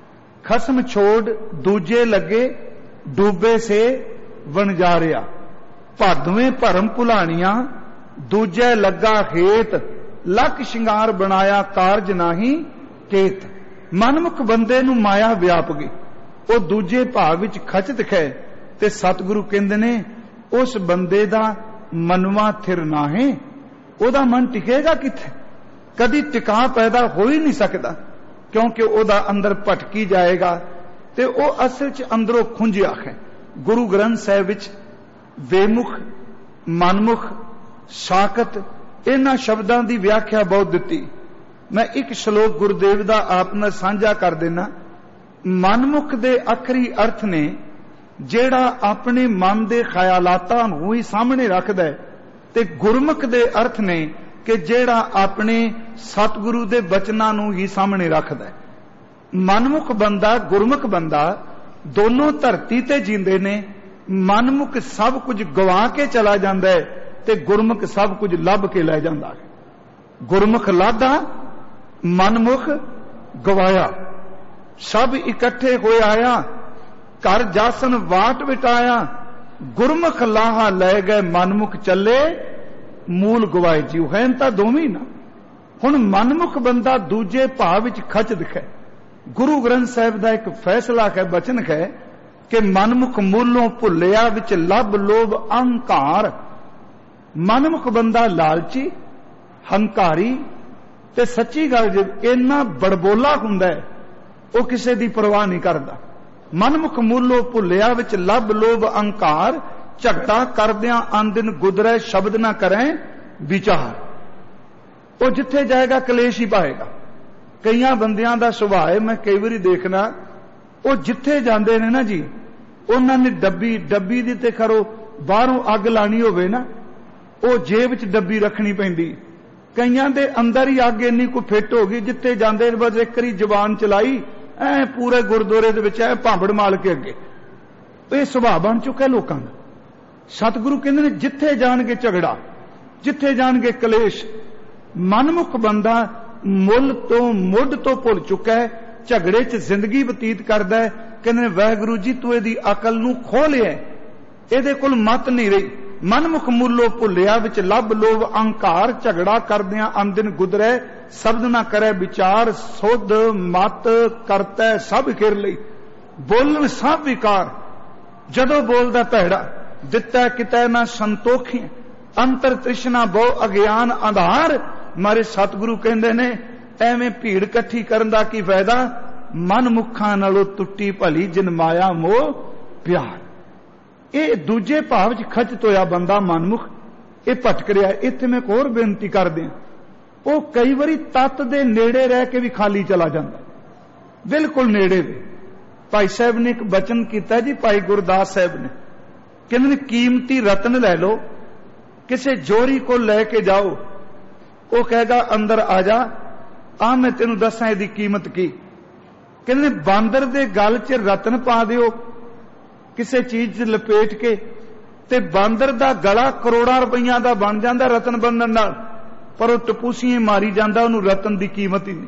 ਖਸਮ ਛੋੜ ਦੂਜੇ ਲੱਗੇ ਡੂਬੇ ਸੇ ਵਣਜਾਰਿਆ। ਭਾਦਵੇਂ ਭਰਮ ਭੁਲਾਣੀਆਂ दूजे लगा हेत लख शिंगार बनाया कारज नाही केत। मनमुख बंदे नूं माया व्याप गई, वो दूजे भाव विच खचत है ते सतगुरु कहंदे ने उस बंदे दा मनवा थिर ना है। ओदा मन टिकेगा किथे, कदी टिका पैदा हो ही नहीं सकता, क्योंकि ओदा अंदर भटकी जाएगा ते ओ असल च अंदरों खुंजिया है। गुरु ग्रंथ साहिब विच बेमुख मनमुख साकत इन्हां शब्दां दी व्याख्या बहुत दिती। मैं एक श्लोक गुरुदेव दा आप नाल सांझा कर देना। मनमुख दे आखरी अर्थ ने जेड़ा अपने मन दे ख्यालातां नूं ही सामने रखदा है, ते गुरमुख दे अर्थ ने कि जेड़ा अपने सतगुरु दे बचनां नूं ही सामने रखदा है। मनमुख बंदा गुरमुख बंदा दोनों धरती ते जींदे ने। मनमुख सब कुछ गवा के चला जांदा है ते गुरमुख सब कुछ लभ के लै जांदा है। गुरमुख लादा मनमुख गवाया। सब इकट्ठे होए आया घर जासन वाट विटाया। गुरमुख लाहा लै गए मनमुख चले मूल गवाए। जी है तां दोवें ना। हुण मनमुख बंदा दूजे भाव विच खच दिखे। गुरु ग्रंथ साहिब दा एक फैसला है, बचन है कि मनमुख मूलों भुलिया विच लभ लोभ अहंकार। मनमुख बंदा लालची हंकारी ते सच्ची गल जे इन्ना बड़बोला हुंदा है ਉਹ ਕਿਸੇ ਦੀ ਪਰਵਾਹ ਨਹੀਂ ਕਰਦਾ। ਮਨਮੁਖ ਮੂਲੋ ਭੁੱਲਿਆ ਵਿੱਚ ਲੱਭ ਲੋਭ ਅਹੰਕਾਰ, ਝਗੜਾ ਕਰਦਿਆਂ ਆਂਦਿਨ ਗੁਦਰੈ ਸ਼ਬਦ ਨਾ ਕਰੈ ਵਿਚਾਰ। ਉਹ ਜਿੱਥੇ ਜਾਏਗਾ ਕਲੇਸ਼ ਹੀ ਪਾਏਗਾ। ਕਈਆਂ ਬੰਦਿਆਂ ਦਾ ਸੁਭਾਅ ਹੈ, ਮੈਂ ਕਈ ਵਾਰੀ ਦੇਖਣਾ, ਉਹ ਜਿੱਥੇ ਜਾਂਦੇ ਨੇ ਨਾ ਜੀ, ਉਹਨਾਂ ਨੇ ਡੱਬੀ ਡੱਬੀ ਦੀ ਤੇ ਕਰੋ ਬਾਹਰੋਂ ਅੱਗ ਲਾਣੀ ਹੋਵੇ ਨਾ, ਉਹ ਜੇਬ 'ਚ ਡੱਬੀ ਰੱਖਣੀ ਪੈਂਦੀ। ਕਈਆਂ ਦੇ ਅੰਦਰ ਹੀ ਅੱਗ ਇੰਨੀ ਕੁ ਫਿੱਟ ਹੋ ਗਈ, ਜਿੱਥੇ ਜਾਂਦੇ ਨੇ ਬਸ ਇੱਕ ਵਾਰੀ ਜ਼ਬਾਨ ਚਲਾਈ, ਐ ਪੂਰੇ ਗੁਰਦੁਆਰੇ ਦੇ ਵਿੱਚ ਐ ਭਾਂਬੜ ਮਾਲ ਕੇ ਅੱਗੇ। ਇਹ ਸੁਭਾਅ ਬਣ ਚੁੱਕਾ ਲੋਕਾਂ ਦਾ। ਸਤਿਗੁਰੂ ਕਹਿੰਦੇ ਨੇ ਜਿੱਥੇ ਜਾਣਗੇ ਝਗੜਾ, ਜਿੱਥੇ ਜਾਣਗੇ ਕਲੇਸ਼। ਮਨਮੁਖ ਬੰਦਾ ਮੁੱਲ ਤੋਂ ਮੁੱਢ ਤੋਂ ਭੁੱਲ ਚੁੱਕਾ ਹੈ, ਝਗੜੇ 'ਚ ਜ਼ਿੰਦਗੀ ਬਤੀਤ ਕਰਦਾ ਹੈ। ਕਹਿੰਦੇ ਨੇ ਵਾਹਿਗੁਰੂ ਜੀ ਤੂੰ ਇਹਦੀ ਅਕਲ ਨੂੰ ਖੋਹ ਲਿਆ, ਇਹਦੇ ਕੋਲ ਮਤ ਨਹੀਂ ਰਹੀ। ਮਨਮੁਖ ਮੂਲੋ ਭੁੱਲਿਆ ਵਿੱਚ ਲੱਭ ਲੋਭ ਅਹੰਕਾਰ, ਝਗੜਾ ਕਰਦਿਆਂ ਆਂਦਿਨ ਗੁਦਰੈ ਸ਼ਬਦ ਨਾ ਕਰੈ ਵਿਚਾਰ। ਸੁਧ ਮਤ ਕਰਤੈ ਸਭ ਖਿਰ ਲਈ, ਬੋਲਣ ਸਭ ਵਿਕਾਰ। ਜਦੋਂ ਬੋਲਦਾ ਭੈੜਾ, ਦਿੱਤਾ ਕਿਤੈ ਨਾ ਸੰਤੋਖੀ, ਅੰਤਰ ਤ੍ਰਿਸ਼ਨਾ ਬਹੁ ਅਗਿਆਨ ਅੰਧਾਰ। ਮਾਰੇ ਸਤਿਗੁਰੂ ਕਹਿੰਦੇ ਨੇ ਐਵੇਂ ਭੀੜ ਇਕੱਠੀ ਕਰਨ ਦਾ ਕੀ ਫਾਇਦਾ, ਮਨਮੁਖਾਂ ਨਾਲੋਂ ਟੁੱਟੀ ਭਲੀ ਜਿਨ ਮਾਇਆ ਮੋਹ ਪਿਆਰ। ਇਹ ਦੂਜੇ ਭਾਵ 'ਚ ਖਚਤ ਹੋਇਆ ਬੰਦਾ ਮਨਮੁਖ, ਇਹ ਭਟਕ ਰਿਹਾ। ਇੱਥੇ ਮੈਂ ਇੱਕ ਹੋਰ ਬੇਨਤੀ ਕਰਦੇ ਹਾਂ, ਉਹ ਕਈ ਵਾਰੀ ਤੱਤ ਦੇ ਨੇੜੇ ਰਹਿ ਕੇ ਵੀ ਖਾਲੀ ਚਲਾ ਜਾਂਦਾ, ਬਿਲਕੁਲ ਨੇੜੇ ਵੀ। ਭਾਈ ਸਾਹਿਬ ਨੇ ਇੱਕ ਬਚਨ ਕੀਤਾ ਜੀ, ਭਾਈ ਗੁਰਦਾਸ ਸਾਹਿਬ ਨੇ, ਕਹਿੰਦੇ ਨੇ ਕੀਮਤੀ ਰਤਨ ਲੈ ਲਓ, ਕਿਸੇ ਜੋਰੀ ਕੋਲ ਲੈ ਕੇ ਜਾਓ, ਉਹ ਕਹੇਗਾ ਅੰਦਰ ਆ ਜਾ, ਆ ਮੈਂ ਤੈਨੂੰ ਦੱਸਾਂ ਇਹਦੀ ਕੀਮਤ ਕੀ। ਕਹਿੰਦੇ ਨੇ ਬਾਂਦਰ ਦੇ ਗਲ 'ਚ ਰਤਨ ਪਾ ਦਿਓ ਕਿਸੇ ਚੀਜ਼ 'ਚ ਲਪੇਟ ਕੇ, ਤੇ ਬਾਂਦਰ ਦਾ ਗਲਾ ਕਰੋੜਾਂ ਰੁਪਈਆਂ ਦਾ ਬਣ ਜਾਂਦਾ ਰਤਨ ਬੰਨਣ ਨਾਲ, ਪਰ ਉਹ ਟਪੂਸੀਆਂ ਮਾਰੀ ਜਾਂਦਾ, ਉਹਨੂੰ ਰਤਨ ਦੀ ਕੀਮਤ ਹੀ ਨਹੀਂ।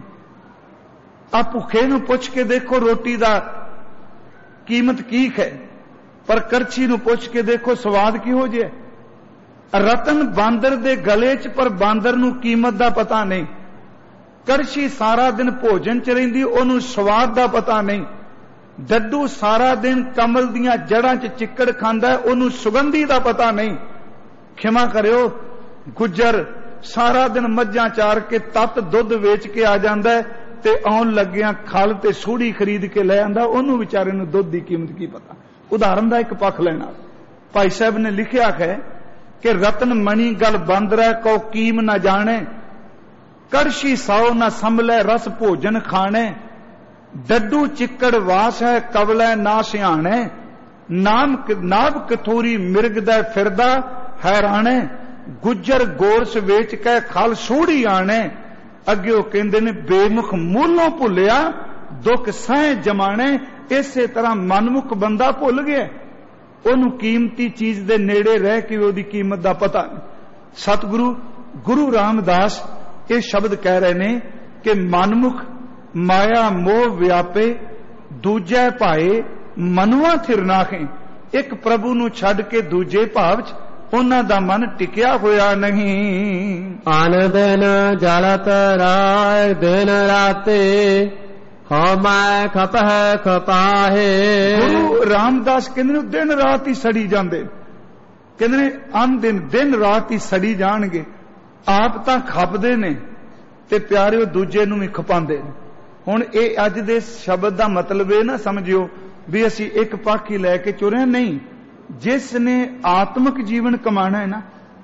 ਆ ਭੁੱਖੇ ਨੂੰ ਪੁੱਛ ਕੇ ਦੇਖੋ ਰੋਟੀ ਦਾ ਕੀਮਤ ਕੀ ਹੈ, ਪਰ ਕਰਛੀ ਨੂੰ ਪੁੱਛ ਕੇ ਦੇਖੋ ਸਵਾਦ ਕਿਹੋ ਜਿਹਾ। ਰਤਨ ਬਾਂਦਰ ਦੇ ਗਲੇ 'ਚ, ਪਰ ਬਾਂਦਰ ਨੂੰ ਕੀਮਤ ਦਾ ਪਤਾ ਨਹੀਂ। ਕਰਛੀ ਸਾਰਾ ਦਿਨ ਭੋਜਨ 'ਚ ਰਹਿੰਦੀ, ਉਹਨੂੰ ਸਵਾਦ ਦਾ ਪਤਾ ਨਹੀਂ। ਡੱਡੂ ਸਾਰਾ ਦਿਨ ਕਮਲ ਦੀਆਂ ਜੜ੍ਹਾਂ 'ਚ ਚਿੱਕੜ ਖਾਂਦਾ, ਉਹਨੂੰ ਸੁਗੰਧੀ ਦਾ ਪਤਾ ਨਹੀਂ। ਖਿਮਾ ਕਰਿਓ, ਗੁੱਜਰ ਸਾਰਾ ਦਿਨ ਮੱਝਾਂ ਚਾਰ ਕੇ ਤੱਤ ਦੁੱਧ ਵੇਚ ਕੇ ਆ ਜਾਂਦਾ, ਤੇ ਆਉਣ ਲੱਗਿਆਂ ਖਲ ਤੇ ਸੂੜੀ ਖਰੀਦ ਕੇ ਲੈ ਆਂਦਾ, ਉਹਨੂੰ ਵਿਚਾਰੇ ਨੂੰ ਦੁੱਧ ਦੀ ਕੀਮਤ ਕੀ ਪਤਾ। ਉਦਾਹਰਨ ਦਾ ਇੱਕ ਪੱਖ ਲੈਣਾ, ਭਾਈ ਸਾਹਿਬ ਨੇ ਲਿਖਿਆ ਹੈ ਕਿ ਰਤਨ ਮਣੀ ਗਲ ਬਾਂਦਰੈ ਕੋ ਕੀਮ ਨਾ ਜਾਣੇ, ਕੜਛੀ ਸਾਉ ਨਾ ਸੰਭਲੇ ਰਸ ਭੋਜਨ ਖਾਣੇ। ਡੱਡੂ ਚਿੱਕੜ ਵਾਸ ਹੈ ਕਵਲੈ ਨਾ ਸਿਆਣੇ, ਨਾਮ ਨਾਭ ਕਥੂਰੀ ਮਿਰਗਦਾ ਫਿਰਦਾ ਹੈਰਾਣੇ। ਗੁੱਜਰ ਗੋਰਸ ਵੇਚ ਕੇ ਖਲ ਸੂੜੀ ਆਣੇ, ਅੱਗੇ ਉਹ ਕਹਿੰਦੇ ਨੇ ਬੇਮੁਖ ਮੂਲੋਂ ਭੁੱਲਿਆ ਦੁੱਖ ਸਹਿ ਜਮਾਣੇ। ਇਸੇ ਤਰ੍ਹਾਂ ਮਨਮੁਖ ਬੰਦਾ ਭੁੱਲ ਗਿਆ, ਉਹਨੂੰ ਕੀਮਤੀ ਚੀਜ਼ ਦੇ ਨੇੜੇ ਰਹਿ ਕੇ ਉਹਦੀ ਕੀਮਤ ਦਾ ਪਤਾ ਨਹੀਂ। ਸਤਿਗੁਰੂ ਗੁਰੂ ਰਾਮਦਾਸ ਇਹ ਸ਼ਬਦ ਕਹਿ ਰਹੇ ਨੇ ਕਿ ਮਨਮੁਖ ਮਾਇਆ ਮੋਹ ਵਿਆਪੇ, ਦੂਜੇ ਭਾਏ ਮਨੁਆ ਥਿਰ ਨਾਖੇ। ਇੱਕ ਪ੍ਰਭੂ ਨੂੰ ਛੱਡ ਕੇ ਦੂਜੇ ਭਾਵ 'ਚ ਉਹਨਾਂ ਦਾ ਮਨ ਟਿਕਿਆ ਹੋਇਆ ਨਹੀਂ। ਆਨ ਦਿਨ ਜਲਤ ਰਾਇ ਦਿਨ ਰਾਤੇ, ਹਉ ਮੈਂ ਖਪਹਿ ਖਪਾਹੇ। ਗੁਰੂ ਰਾਮਦਾਸ ਕਹਿੰਦੇ ਨੇ ਦਿਨ ਰਾਤ ਹੀ ਸੜੀ ਜਾਂਦੇ, ਕਹਿੰਦੇ ਨੇ ਅਨ ਦਿਨ ਦਿਨ ਰਾਤ ਹੀ ਸੜੀ ਜਾਣਗੇ। ਆਪ ਤਾਂ ਖਪਦੇ ਨੇ ਤੇ ਪਿਆਰਿਓ ਦੂਜੇ ਨੂੰ ਵੀ ਖਪਾਉਂਦੇ ਨੇ। ਹੁਣ ਇਹ ਅੱਜ ਦੇ ਸ਼ਬਦ ਦਾ ਮਤਲਬ ਇਹ ਨਾ ਸਮਝਿਓ ਵੀ ਅਸੀਂ ਇੱਕ ਪੱਖ ਹੀ ਲੈ ਕੇ ਚੁਰੇ, ਨਹੀਂ। ਜਿਸ ਨੇ ਆਤਮਿਕ ਜੀਵਨ ਕਮਾਣਾ ਹੈ ਨਾ,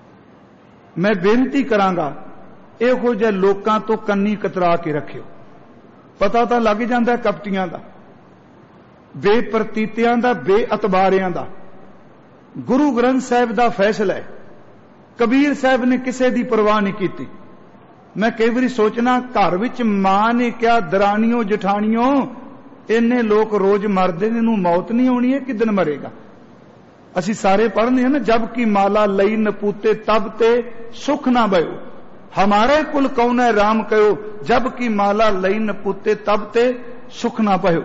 ਮੈਂ ਬੇਨਤੀ ਕਰਾਂਗਾ ਇਹੋ ਜਿਹੇ ਲੋਕਾਂ ਤੋਂ ਕੰਨੀ ਕਤਰਾ ਕੇ ਰੱਖਿਓ। ਪਤਾ ਤਾਂ ਲੱਗ ਜਾਂਦਾ ਕਪਟੀਆਂ ਦਾ, ਬੇਪਰਤੀਤਿਆਂ ਦਾ, ਬੇਅਤਬਾਰਿਆਂ ਦਾ। ਗੁਰੂ ਗ੍ਰੰਥ ਸਾਹਿਬ ਦਾ ਫੈਸਲਾ ਹੈ, ਕਬੀਰ ਸਾਹਿਬ ਨੇ ਕਿਸੇ ਦੀ ਪਰਵਾਹ ਨਹੀਂ ਕੀਤੀ। ਮੈਂ ਕਈ ਵਾਰੀ ਸੋਚਣਾ, ਘਰ ਵਿੱਚ ਮਾਂ ਨੇ ਕਿਹਾ ਦਰਾਣੀਓ ਜਠਾਣੀਓ ਇੰਨੇ ਲੋਕ ਰੋਜ਼ ਮਰਦੇ ਨੇ, ਇਹਨੂੰ ਮੌਤ ਨਹੀਂ ਆਉਣੀ, ਹੈ ਕਿਦਨ ਮਰੇਗਾ। ਅਸੀਂ ਸਾਰੇ ਪੜ੍ਹਦੇ ਹਾਂ ਨਾ, ਜਬ ਕੀ ਮਾਲਾ ਲਈ ਨਪੂਤੇ ਤਬ ਤੇ ਸੁਖ ਨਾ ਬਇਓ, ਹਮਾਰੇ ਕੁਲ ਕੌਣ ਹੈ ਰਾਮ ਕਹੋ, ਜਬ ਕੀ ਮਾਲਾ ਲਈ ਨਪੂਤੇ ਤਬ ਤੇ ਸੁਖ ਨਾ ਪਇਓ।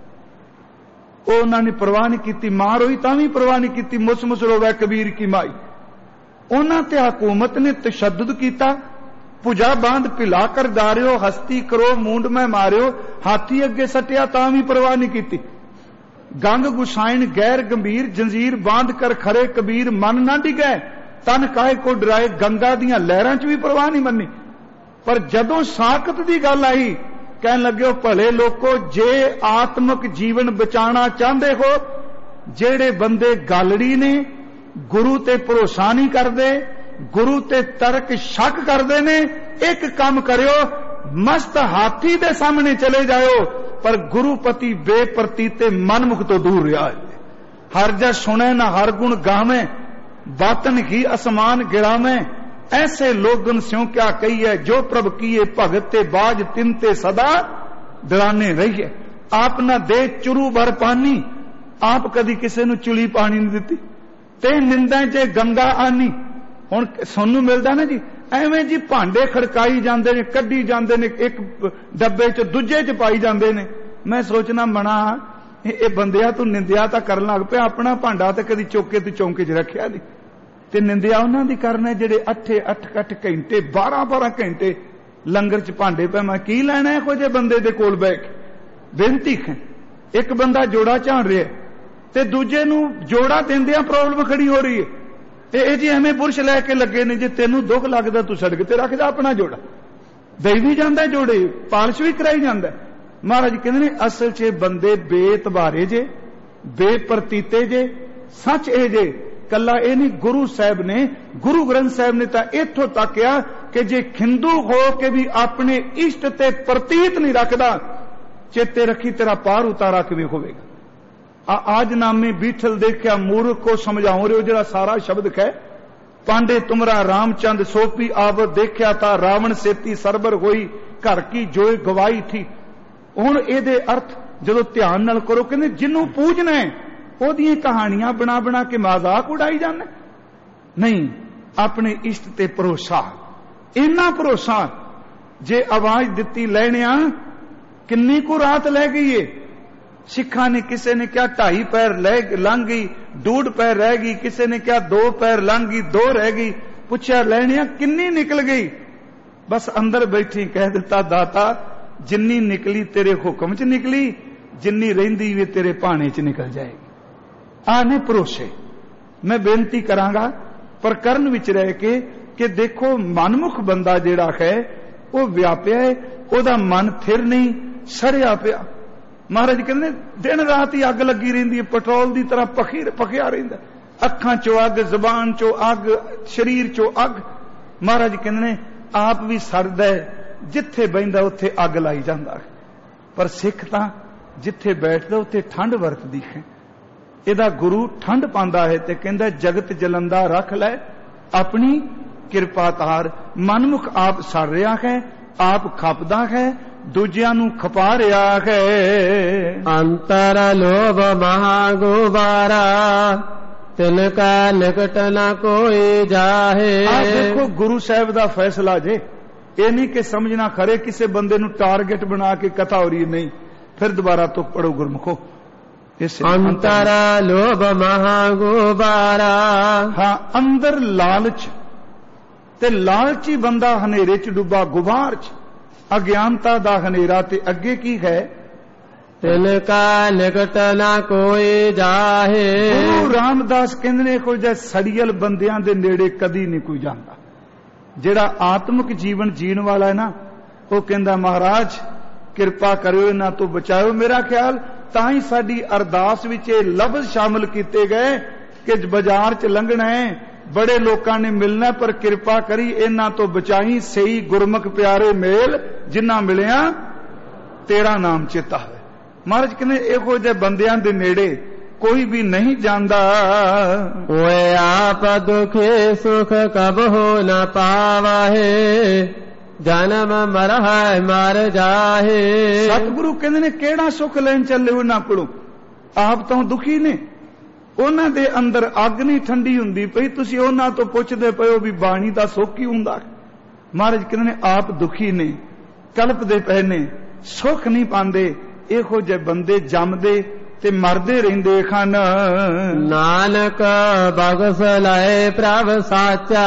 ਉਹ ਉਹਨਾਂ ਨੇ ਪਰਵਾਹ ਨਹੀਂ ਕੀਤੀ, ਮਾਂ ਰੋਈ ਤਾਂ ਵੀ ਪਰਵਾਹ ਨਹੀਂ ਕੀਤੀ, ਮੁਸ ਮੁਸ ਰੋਵੇ ਕਬੀਰ ਕੀ ਮਾਈ। ਉਹਨਾਂ ਤੇ ਹਕੂਮਤ ਨੇ ਤਸ਼ੱਦਦ ਕੀਤਾ, ਭੁਜਾ ਬਾਂਧ ਪਿਲਾ ਕਰ ਡਾਰਿਓ, ਹਸਤੀ ਕਰੋ ਮੂੰਡ ਮੈਂ ਮਾਰਿਓ। ਹਾਥੀ ਅੱਗੇ ਸੱਟਿਆ ਤਾਂ ਵੀ ਪਰਵਾਹ ਨਹੀਂ ਕੀਤੀ। ਗੰਗ ਗੁਸਾਇਣ ਗੈਰ ਗੰਭੀਰ, ਜੰਜੀਰ ਬਾਂਧ ਕਰ ਖਰੇ ਕਬੀਰ, ਮਨ ਨਾ ਡਿਗੈ ਤਨ ਕਾਹੇ ਕੋ ਡਰਾਏ। ਗੰਗਾ ਦੀਆਂ ਲਹਿਰਾਂ 'ਚ ਵੀ ਪਰਵਾਹ ਨਹੀਂ ਮੰਨੀ, ਪਰ ਜਦੋਂ ਸਾਖਤ ਦੀ ਗੱਲ ਆਈ कहन लगे भले लोको, जे आत्मक जीवन बचाना चाहते हो, जेड़े बंदे गालड़ी ने, गुरु ते भरोसा नहीं करते, गुरु ते तर्क शक करते ने, एक काम करियो, मस्त हाथी दे सामने चले जाओ, पर गुरुपति बेप्रतीते मनमुख तो दूर रहा है। हर जा सुने न हर गुण गावे, बातन ही आसमान गिरावे, ऐसे लोगन स्यों क्या कहिए, जो प्रभ किए भगते बाज तिनते सदा डराने रहिए। आप न दे चुरू भर पानी, आप कदी किसी नूं चुली पानी नहीं दी, ते निंदा च गंगा आनी। हुण सोनू मिलदा ना जी, एवें जी भांडे खड़काई जांदे ने, कड्डी जांदे ने, एक डब्बे च दूजे च पाई जांदे ने। मैं सोचना मना ये बंदिया तू निंदिया तां करन लग पिया, अपना भांडा ते कदी चौके ते चौंके च रखिया नहीं, ते निंदिया उन्हां दी करना जेड़े अठे अठ अठ घंटे बारह बारह घंटे लंगर च भांडे पे। मैं की लैना इहो जे बंदे दे कोल बैठ के बेनती है। एक बंदा जोड़ा झाड़ रहा ते दूजे नूं जोड़ा दिंदियां प्रॉब्लम खड़ी हो रही है, ये जी एवें बुरश लैके लगे ने, जे तेनू दुख लगदा तू सड़क ते रख जा अपना जोड़ा, दई भी जांदा जोड़े, पालिश भी कराई जांदा। महाराज कहंदे ने असल च बंदे बेतबारे जे, बेप्रतीते जे, सच ए जे। कला ये नहीं, गुरु साहब ने, गुरु ग्रंथ साहब ने तां इत्थों तक आ कि जे खिंदू हो के भी अपने इष्ट ते प्रतीत नहीं रखदा, चेते रखी तेरा पार उतारा किवें होवेगा। आज नामे बीठल देखा मूर्ख को समझाओ रे, जरा सारा शब्द कह, पांडे तुमरा रामचंद सोपी आवत देखा था, रावण सेती सरबर होई, घर की जोए गवाई थी। हुण इहदे अर्थ जदों ध्यान नाल करो, कहंदे जिन्नू पूजना है ओहदियां कहानियां बना बना के मजाक उड़ाई जाने, नहीं अपने इष्ट ते भरोसा। इन्ना भरोसा जे आवाज दिती लैणिया किन्नी को रात लै गई है। सिखा ने किसी ने क्या ढाई पैर लंघ गई, डूढ़ पैर रह गई, किसी ने क्या दो पैर लंघ गई, दो रह गई। पुछया लैणिया किन्नी निकल गई, बस अंदर बैठी कह दिता दाता जिन्नी निकली तेरे हुक्म च निकली, जिन्नी रहिंदी वे तेरे भाणे च निकल जाएगी। आने भरोसे मैं बेनती करांगा प्रकरण विच रह के कि देखो मनमुख बंदा जिहड़ा है वो व्यापिया है, ओदा मन थिर नहीं, सड़िया पिया। महाराज कहते दिन रात ही अग लगी रही है, पेट्रोल की तरह पखी पखिया रहिंदा, अखां चो अग, जबान चो अग, शरीर चो अग। महाराज कहते आप भी सड़दा है, जिथे बहिंदा उत्थे अग लाई जांदा है, पर सिख तां जिथे बैठदा उत्थे ठंड वरतदी है। इहदा गुरु ठंड पांदा है ते कहंदा जगत जलंदा रख लै अपनी किरपा तार। मनमुख आप सड़ रहा है, आप खपदा है, दूजियां नू खपा रहा है। अंतर लोभ महागुबारा, तिनका निकट न कोई जाहे। आ देखो गुरु साहब दा फैसला जे, ये नहीं कि समझना खरे किसी बंदे नू टारगेट बना के कथा हो रही है, नहीं। फिर दोबारा तो पढ़ो गुरमुखो। अंतर लोभ महागुबारा, हाँ अंदर लालच, ते लालची बंदा हनेरे च डुबा, गुबार च अज्ञानता दा हनेरा, ते अगे की है तिनका निकट ना कोई जाहे। गुरु रामदास कहंदे ने कोई जे सड़ियल बंदियां दे नेड़े कदी नहीं कोई जांदा। जेड़ा आत्मिक जीवन जीण वाला है ना, वो कहंदा महाराज किरपा करियो इन्हां तो बचाओ। मेरा ख्याल तां ही साडी अरदास विच ये लफ्ज़ शामिल कीते गए कि बाजार च लंघना है, बड़े लोगों ने मिलना, पर किरपा करी इन्हां तो बचाई, सही गुरमुख प्यारे मेल जिन्ना मिलिया तेरा नाम चेता है। महाराज कहने इहो जे बंदियां दे नेड़े कोई भी नहीं जांदा। ओए आप दुखे सुख कब हो न पावाहे, जन्म मरह मर जाहे। सतगुरु कहंदे ने केड़ा सुख लैन चले हो ना कोलों, आप तो दुखी ने, उन्हां दे अंदर अग नहीं ठंडी हुंदी पई, तुसीं उन्हां तो पुछदे पए हो भी बाणी दा सुख की हुंदा। महाराज कहंदे ने आप दुखी ने, कल्पदे पए ने, सुख नहीं पांदे। इहो जे बंदे जमदे ते मरदे रहिंदे खन। नानक बगस लाए प्रभ साचा,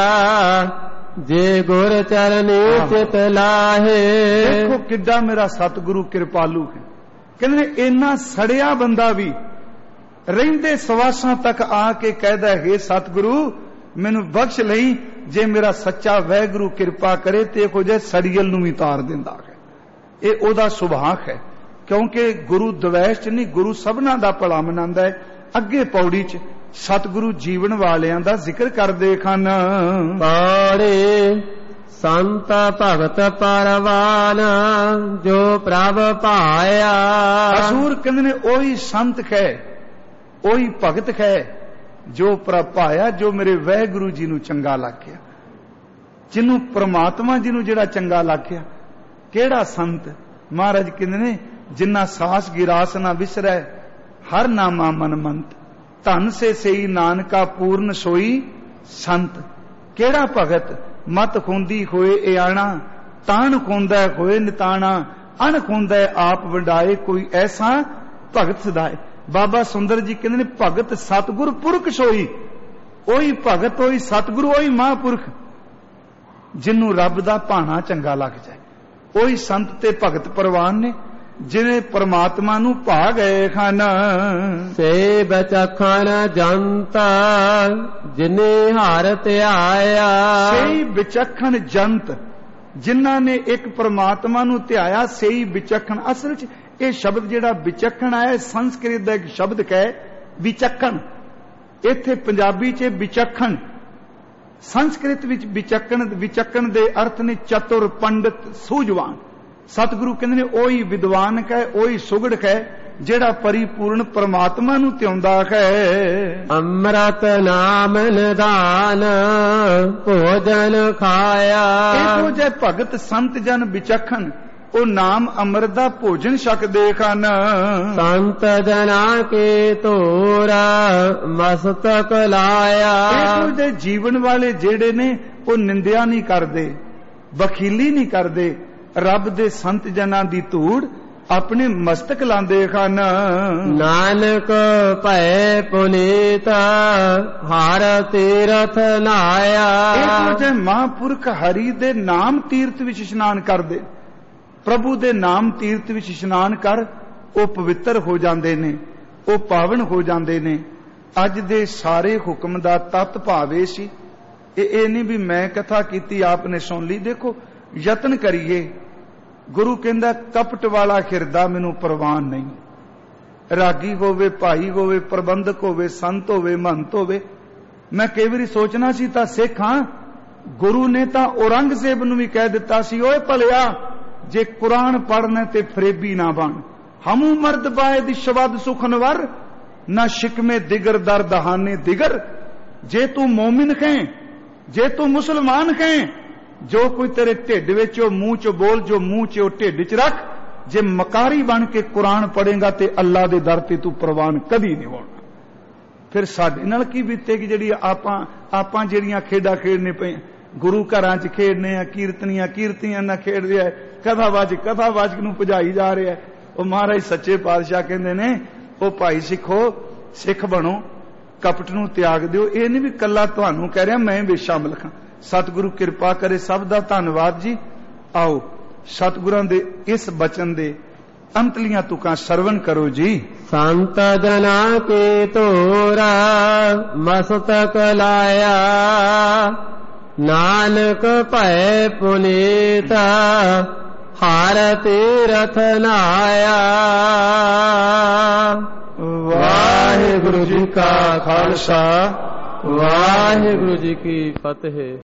जे गुर चरनी चित लाहे। देखो किड्डा मेरा सतगुरु कृपालु है। कहंदे इन्ना सड़िया बंदा भी रहिंदे सवासां तक आके कहदा है सतगुरु मैनू बख्श लई, जे मेरा सच्चा वैगुरु कृपा करे ते इहो जे सड़ियल नूं भी तार दिंदा है। ਇਹ ਉਹਦਾ ਸੁਭਾਅ ਹੈ, ਕਿਉਂਕਿ ਗੁਰੂ ਦਵੈਸ਼ ਚ ਨਹੀਂ, ਗੁਰੂ ਸਭਨਾਂ ਦਾ ਭਲਾ ਮਨਾਉਂਦਾ ਹੈ। ਅੱਗੇ ਪੌੜੀ ਚ ਸਤਿਗੁਰੂ ਜੀਵਨ ਵਾਲਿਆਂ ਦਾ ਜ਼ਿਕਰ ਕਰਦੇ ਹਨ। ਪੌੜੀ ਸੰਤ ਭਗਤ ਪਰਵਾਨ ਜੋ ਪ੍ਰਭ ਭਾਇਆ। ਅਸੂਰ ਕਹਿੰਦੇ ਨੇ ਉਹੀ ਸੰਤ ਹੈ, ਉਹੀ ਭਗਤ ਹੈ ਜੋ ਪ੍ਰਭ ਭਾਇਆ, ਜੋ ਮੇਰੇ ਵਾਹਿਗੁਰੂ ਜੀ ਨੂੰ ਚੰਗਾ ਲੱਗ ਗਿਆ, ਜਿਹਨੂੰ ਪ੍ਰਮਾਤਮਾ ਜੀ ਨੂੰ ਜਿਹੜਾ ਚੰਗਾ ਲੱਗ ਗਿਆ। ਕਿਹੜਾ ਸੰਤ? ਮਹਾਰਾਜ ਕਹਿੰਦੇ ਨੇ ਜਿੰਨਾ ਸਾਸ ਗਿਰਾਸ ਨਾ ਵਿਸਰੈ, ਹਰ ਨਾਮਾ ਮਨ ਮੰਤ, ਧਨ ਸੇ ਸਈ ਨਾਨਕਾ ਪੂਰਨ ਸੋਈ ਸੰਤ। ਕਿਹੜਾ ਭਗਤ? ਮਤ ਖੁੰਦੀ ਹੋਏ ਇਆਣਾ, ਤਾਣ ਖੁੰਦਾ ਹੋਏ ਨਿਤਾਣਾ, ਅਣ ਖੁੰਦਾ ਆਪ ਵੰਡਾਏ, ਕੋਈ ਐਸਾ ਭਗਤ ਸਦਾਏ। ਬਾਬਾ ਸੁੰਦਰ ਜੀ ਕਹਿੰਦੇ ਨੇ ਭਗਤ ਸਤਿਗੁਰ ਪੁਰਖ ਸੋਈ। ਉਹੀ ਭਗਤ, ਉਹੀ ਸਤਿਗੁਰੂ, ਉਹੀ ਮਹਾਂਪੁਰਖ ਜਿਹਨੂੰ ਰੱਬ ਦਾ ਭਾਣਾ ਚੰਗਾ ਲੱਗ ਜਾਏ। ਉਹੀ ਸੰਤ ਤੇ ਭਗਤ ਪ੍ਰਵਾਨ ਨੇ ਜਿਹਨੇ ਪਰਮਾਤਮਾ ਨੂੰ ਭਾ ਗਏ ਹਨ। ਸੇ ਬਚਖਣ ਜੰਤਾ ਜਿਨੇ ਹਰ ਧਿਆਇਆ। ਸਹੀ ਵਿਚਖਣ ਜੰਤ, ਜਿਨ੍ਹਾਂ ਨੇ ਇੱਕ ਪਰਮਾਤਮਾ ਨੂੰ ਧਿਆਇਆ। ਸਹੀ ਵਿਚਖਣ, ਅਸਲ ਚ ਇਹ ਸ਼ਬਦ ਜਿਹੜਾ ਵਿਚਖਣ ਆਇਆ ਸੰਸਕ੍ਰਿਤ ਦਾ ਇੱਕ ਸ਼ਬਦ ਹੈ ਵਿਚਖਣ। ਇੱਥੇ ਪੰਜਾਬੀ ਚ ਵਿਚਖਣ, ਸੰਸਕ੍ਰਿਤ ਵਿੱਚ ਵਿਚਖਣ ਵਿਚਖਣ ਦੇ ਅਰਥ ਨੇ ਚਤੁਰ, ਪੰਡਤ, ਸੂਝਵਾਨ। ਸਤਿਗੁਰੂ ਕਹਿੰਦੇ ਨੇ ਉਹੀ ਵਿਦਵਾਨ ਹੈ, ਉਹੀ ਸੁਗੜਕ ਹੈ ਜਿਹੜਾ ਪਰਿਪੂਰਨ ਪਰਮਾਤਮਾ ਨੂੰ ਧਿਆਉਂਦਾ ਹੈ। ਅੰਮ੍ਰਿਤ ਨਾਮ ਨਿਦਾਨ ਭੋਜਨ ਖਾਇਆ। ਇਹੋ ਜਿਹੇ ਭਗਤ ਸੰਤ ਜਨ ਵਿਚਖਣ, ਉਹ ਨਾਮ ਅੰਮ੍ਰਿਤ ਦਾ ਭੋਜਨ ਛਕਦੇ ਹਨ। ਸੰਤ ਜਨਾ ਕੇ ਤੋਰਾ ਮਸਤਕ ਲਾਇਆ। ਇਹੋ ਜਿਹੇ ਜੀਵਨ ਵਾਲੇ ਜਿਹੜੇ ਨੇ ਉਹ ਨਿੰਦਿਆ ਨਹੀਂ ਕਰਦੇ, ਵਖੀਲੀ ਨਹੀਂ ਕਰਦੇ, ਰੱਬ ਦੇ ਸੰਤ ਜਨਾਂ ਦੀ ਧੂੜ ਆਪਣੇ ਮਸਤਕ ਲਾਂਦੇ ਹਨ। ਨਾਨਕ ਭੈ ਪੁਨੀਤ ਹਰ ਤੀਰਥ ਨਾਇਆ। ਇਹੋ ਜਿਹੇ ਮਹਾਂਪੁਰਖ ਹਰੀ ਦੇ ਨਾਮ ਤੀਰਥ ਵਿੱਚ ਇਸ਼ਨਾਨ ਕਰਦੇ, ਪ੍ਰਭੂ ਦੇ ਨਾਮ ਤੀਰਥ ਵਿੱਚ ਇਸ਼ਨਾਨ ਕਰ, ਉਹ ਪਵਿੱਤਰ ਹੋ ਜਾਂਦੇ ਨੇ, ਉਹ ਪਾਵਨ ਹੋ ਜਾਂਦੇ ਨੇ। ਅੱਜ ਦੇ ਸਾਰੇ ਹੁਕਮ ਦਾ ਤਤ ਭਾਵੇ ਸੀ। ਇਹ ਇਹ ਨਹੀਂ ਵੀ ਮੈਂ ਕਥਾ ਕੀਤੀ ਆਪ ਨੇ ਸੁਣ ਲਈ। ਦੇਖੋ ਯਤਨ ਕਰੀਏ। ਗੁਰੂ ਕਹਿੰਦਾ ਕਪਟ ਵਾਲਾ ਹਿਰਦਾ ਮੈਨੂੰ ਪ੍ਰਵਾਨ ਨਹੀਂ। ਰਾਗੀ ਹੋਵੇ, ਭਾਈ ਹੋਵੇ, ਪ੍ਰਬੰਧਕ ਹੋਵੇ, ਸੰਤ ਹੋਵੇ, ਮਹੰਤ ਹੋਵੇ। ਮੈਂ ਕਈ ਵਾਰੀ ਸੋਚਣਾ ਸੀ ਤਾਂ ਸਿੱਖ ਹਾਂ। ਗੁਰੂ ਨੇ ਤਾਂ ਔਰੰਗਜ਼ੇਬ ਨੂੰ ਵੀ ਕਹਿ ਦਿੱਤਾ ਸੀ, ਓਏ ਭਲਿਆ ਜੇ ਕੁਰਾਨ ਪੜ੍ਹਨਾ ਤੇ ਫਰੇਬੀ ਨਾ ਬਣ। ਹਮੂ ਮਰਦ ਬਾਏ ਦੀ ਸ਼ਬਦ ਸੁਖਨਵਰ ਨਾ ਸ਼ਿਕਮੇ ਦਿਗਰ ਦਰ ਦਹਾਨੇ ਦਿਗਰ। ਜੇ ਤੂੰ ਮੋਮਿਨ ਹੈ, ਜੇ ਤੂੰ ਮੁਸਲਮਾਨ ਹੈ, ਜੋ ਕੋਈ ਤੇਰੇ ਢਿੱਡ ਵਿੱਚ ਉਹ ਮੂੰਹ ਚ ਬੋਲ, ਜੋ ਮੂੰਹ ਚ ਉਹ ਢਿੱਡ ਚ ਰੱਖ। ਜੇ ਮਕਾਰੀ ਬਣ ਕੇ ਕੁਰਾਨ ਪੜ੍ਹੇਗਾ ਤੇ ਅੱਲਾ ਦੇ ਦਰ ਤੇ ਤੂੰ ਪ੍ਰਵਾਨ ਕਦੀ ਨਹੀਂ ਹੋਣਾ। ਫਿਰ ਸਾਡੇ ਨਾਲ ਕੀ ਬੀਤੇਗੀ ਜਿਹੜੀ ਆਪਾਂ ਆਪਾਂ ਜਿਹੜੀਆਂ ਖੇਡਾਂ ਖੇਡਨੇ ਪਏ, ਗੁਰੂ ਘਰਾਂ ਚ ਖੇਡਨੇ ਆ, ਕੀਰਤਨੀਆਂ ਕੀਰਤੀਆਂ ਨਾਲ ਖੇਡ ਰਿਹਾ, ਕਥਾਵਾਚਕ ਕਥਾਵਾਚਕ ਨੂੰ ਭਜਾਈ ਜਾ ਰਿਹਾ। ਉਹ ਮਹਾਰਾਜ ਸੱਚੇ ਪਾਤਸ਼ਾਹ ਕਹਿੰਦੇ ਨੇ, ਉਹ ਭਾਈ ਸਿੱਖੋ, ਸਿੱਖ ਬਣੋ, ਕਪਟ ਨੂੰ ਤਿਆਗ ਦਿਓ। ਇਹ ਨਹੀਂ ਵੀ ਕੱਲਾ ਤੁਹਾਨੂੰ ਕਹਿ ਰਿਹਾ ਮੈਂ ਵੀ ਸ਼ਾਮਲ ਹਾਂ। ਸਤਿਗੁਰੂ ਕਿਰਪਾ ਕਰੇ। ਸਭ ਦਾ ਧੰਨਵਾਦ ਜੀ। ਆਓ ਸਤਿਗੁਰਾਂ ਦੇ ਇਸ ਬਚਨ ਦੇ ਅੰਤਲੀਆਂ ਤੁਕਾਂ ਸਰਵਨ ਕਰੋ ਜੀ। ਸੰਤ ਜਨਾ ਕੇ ਤੋਰਾ ਮਸਤਕ ਲਾਇਆ, ਨਾਨਕ ਭੈ ਪੁਨੀਤ ਹਰ ਤੀਰਥ ਨਾਇਆ। ਵਾਹਿਗੁਰੂ ਜੀ ਕਾ ਖਾਲਸਾ, ਵਾਹਿਗੁਰੂ ਜੀ ਕੀ ਫਤਿਹ।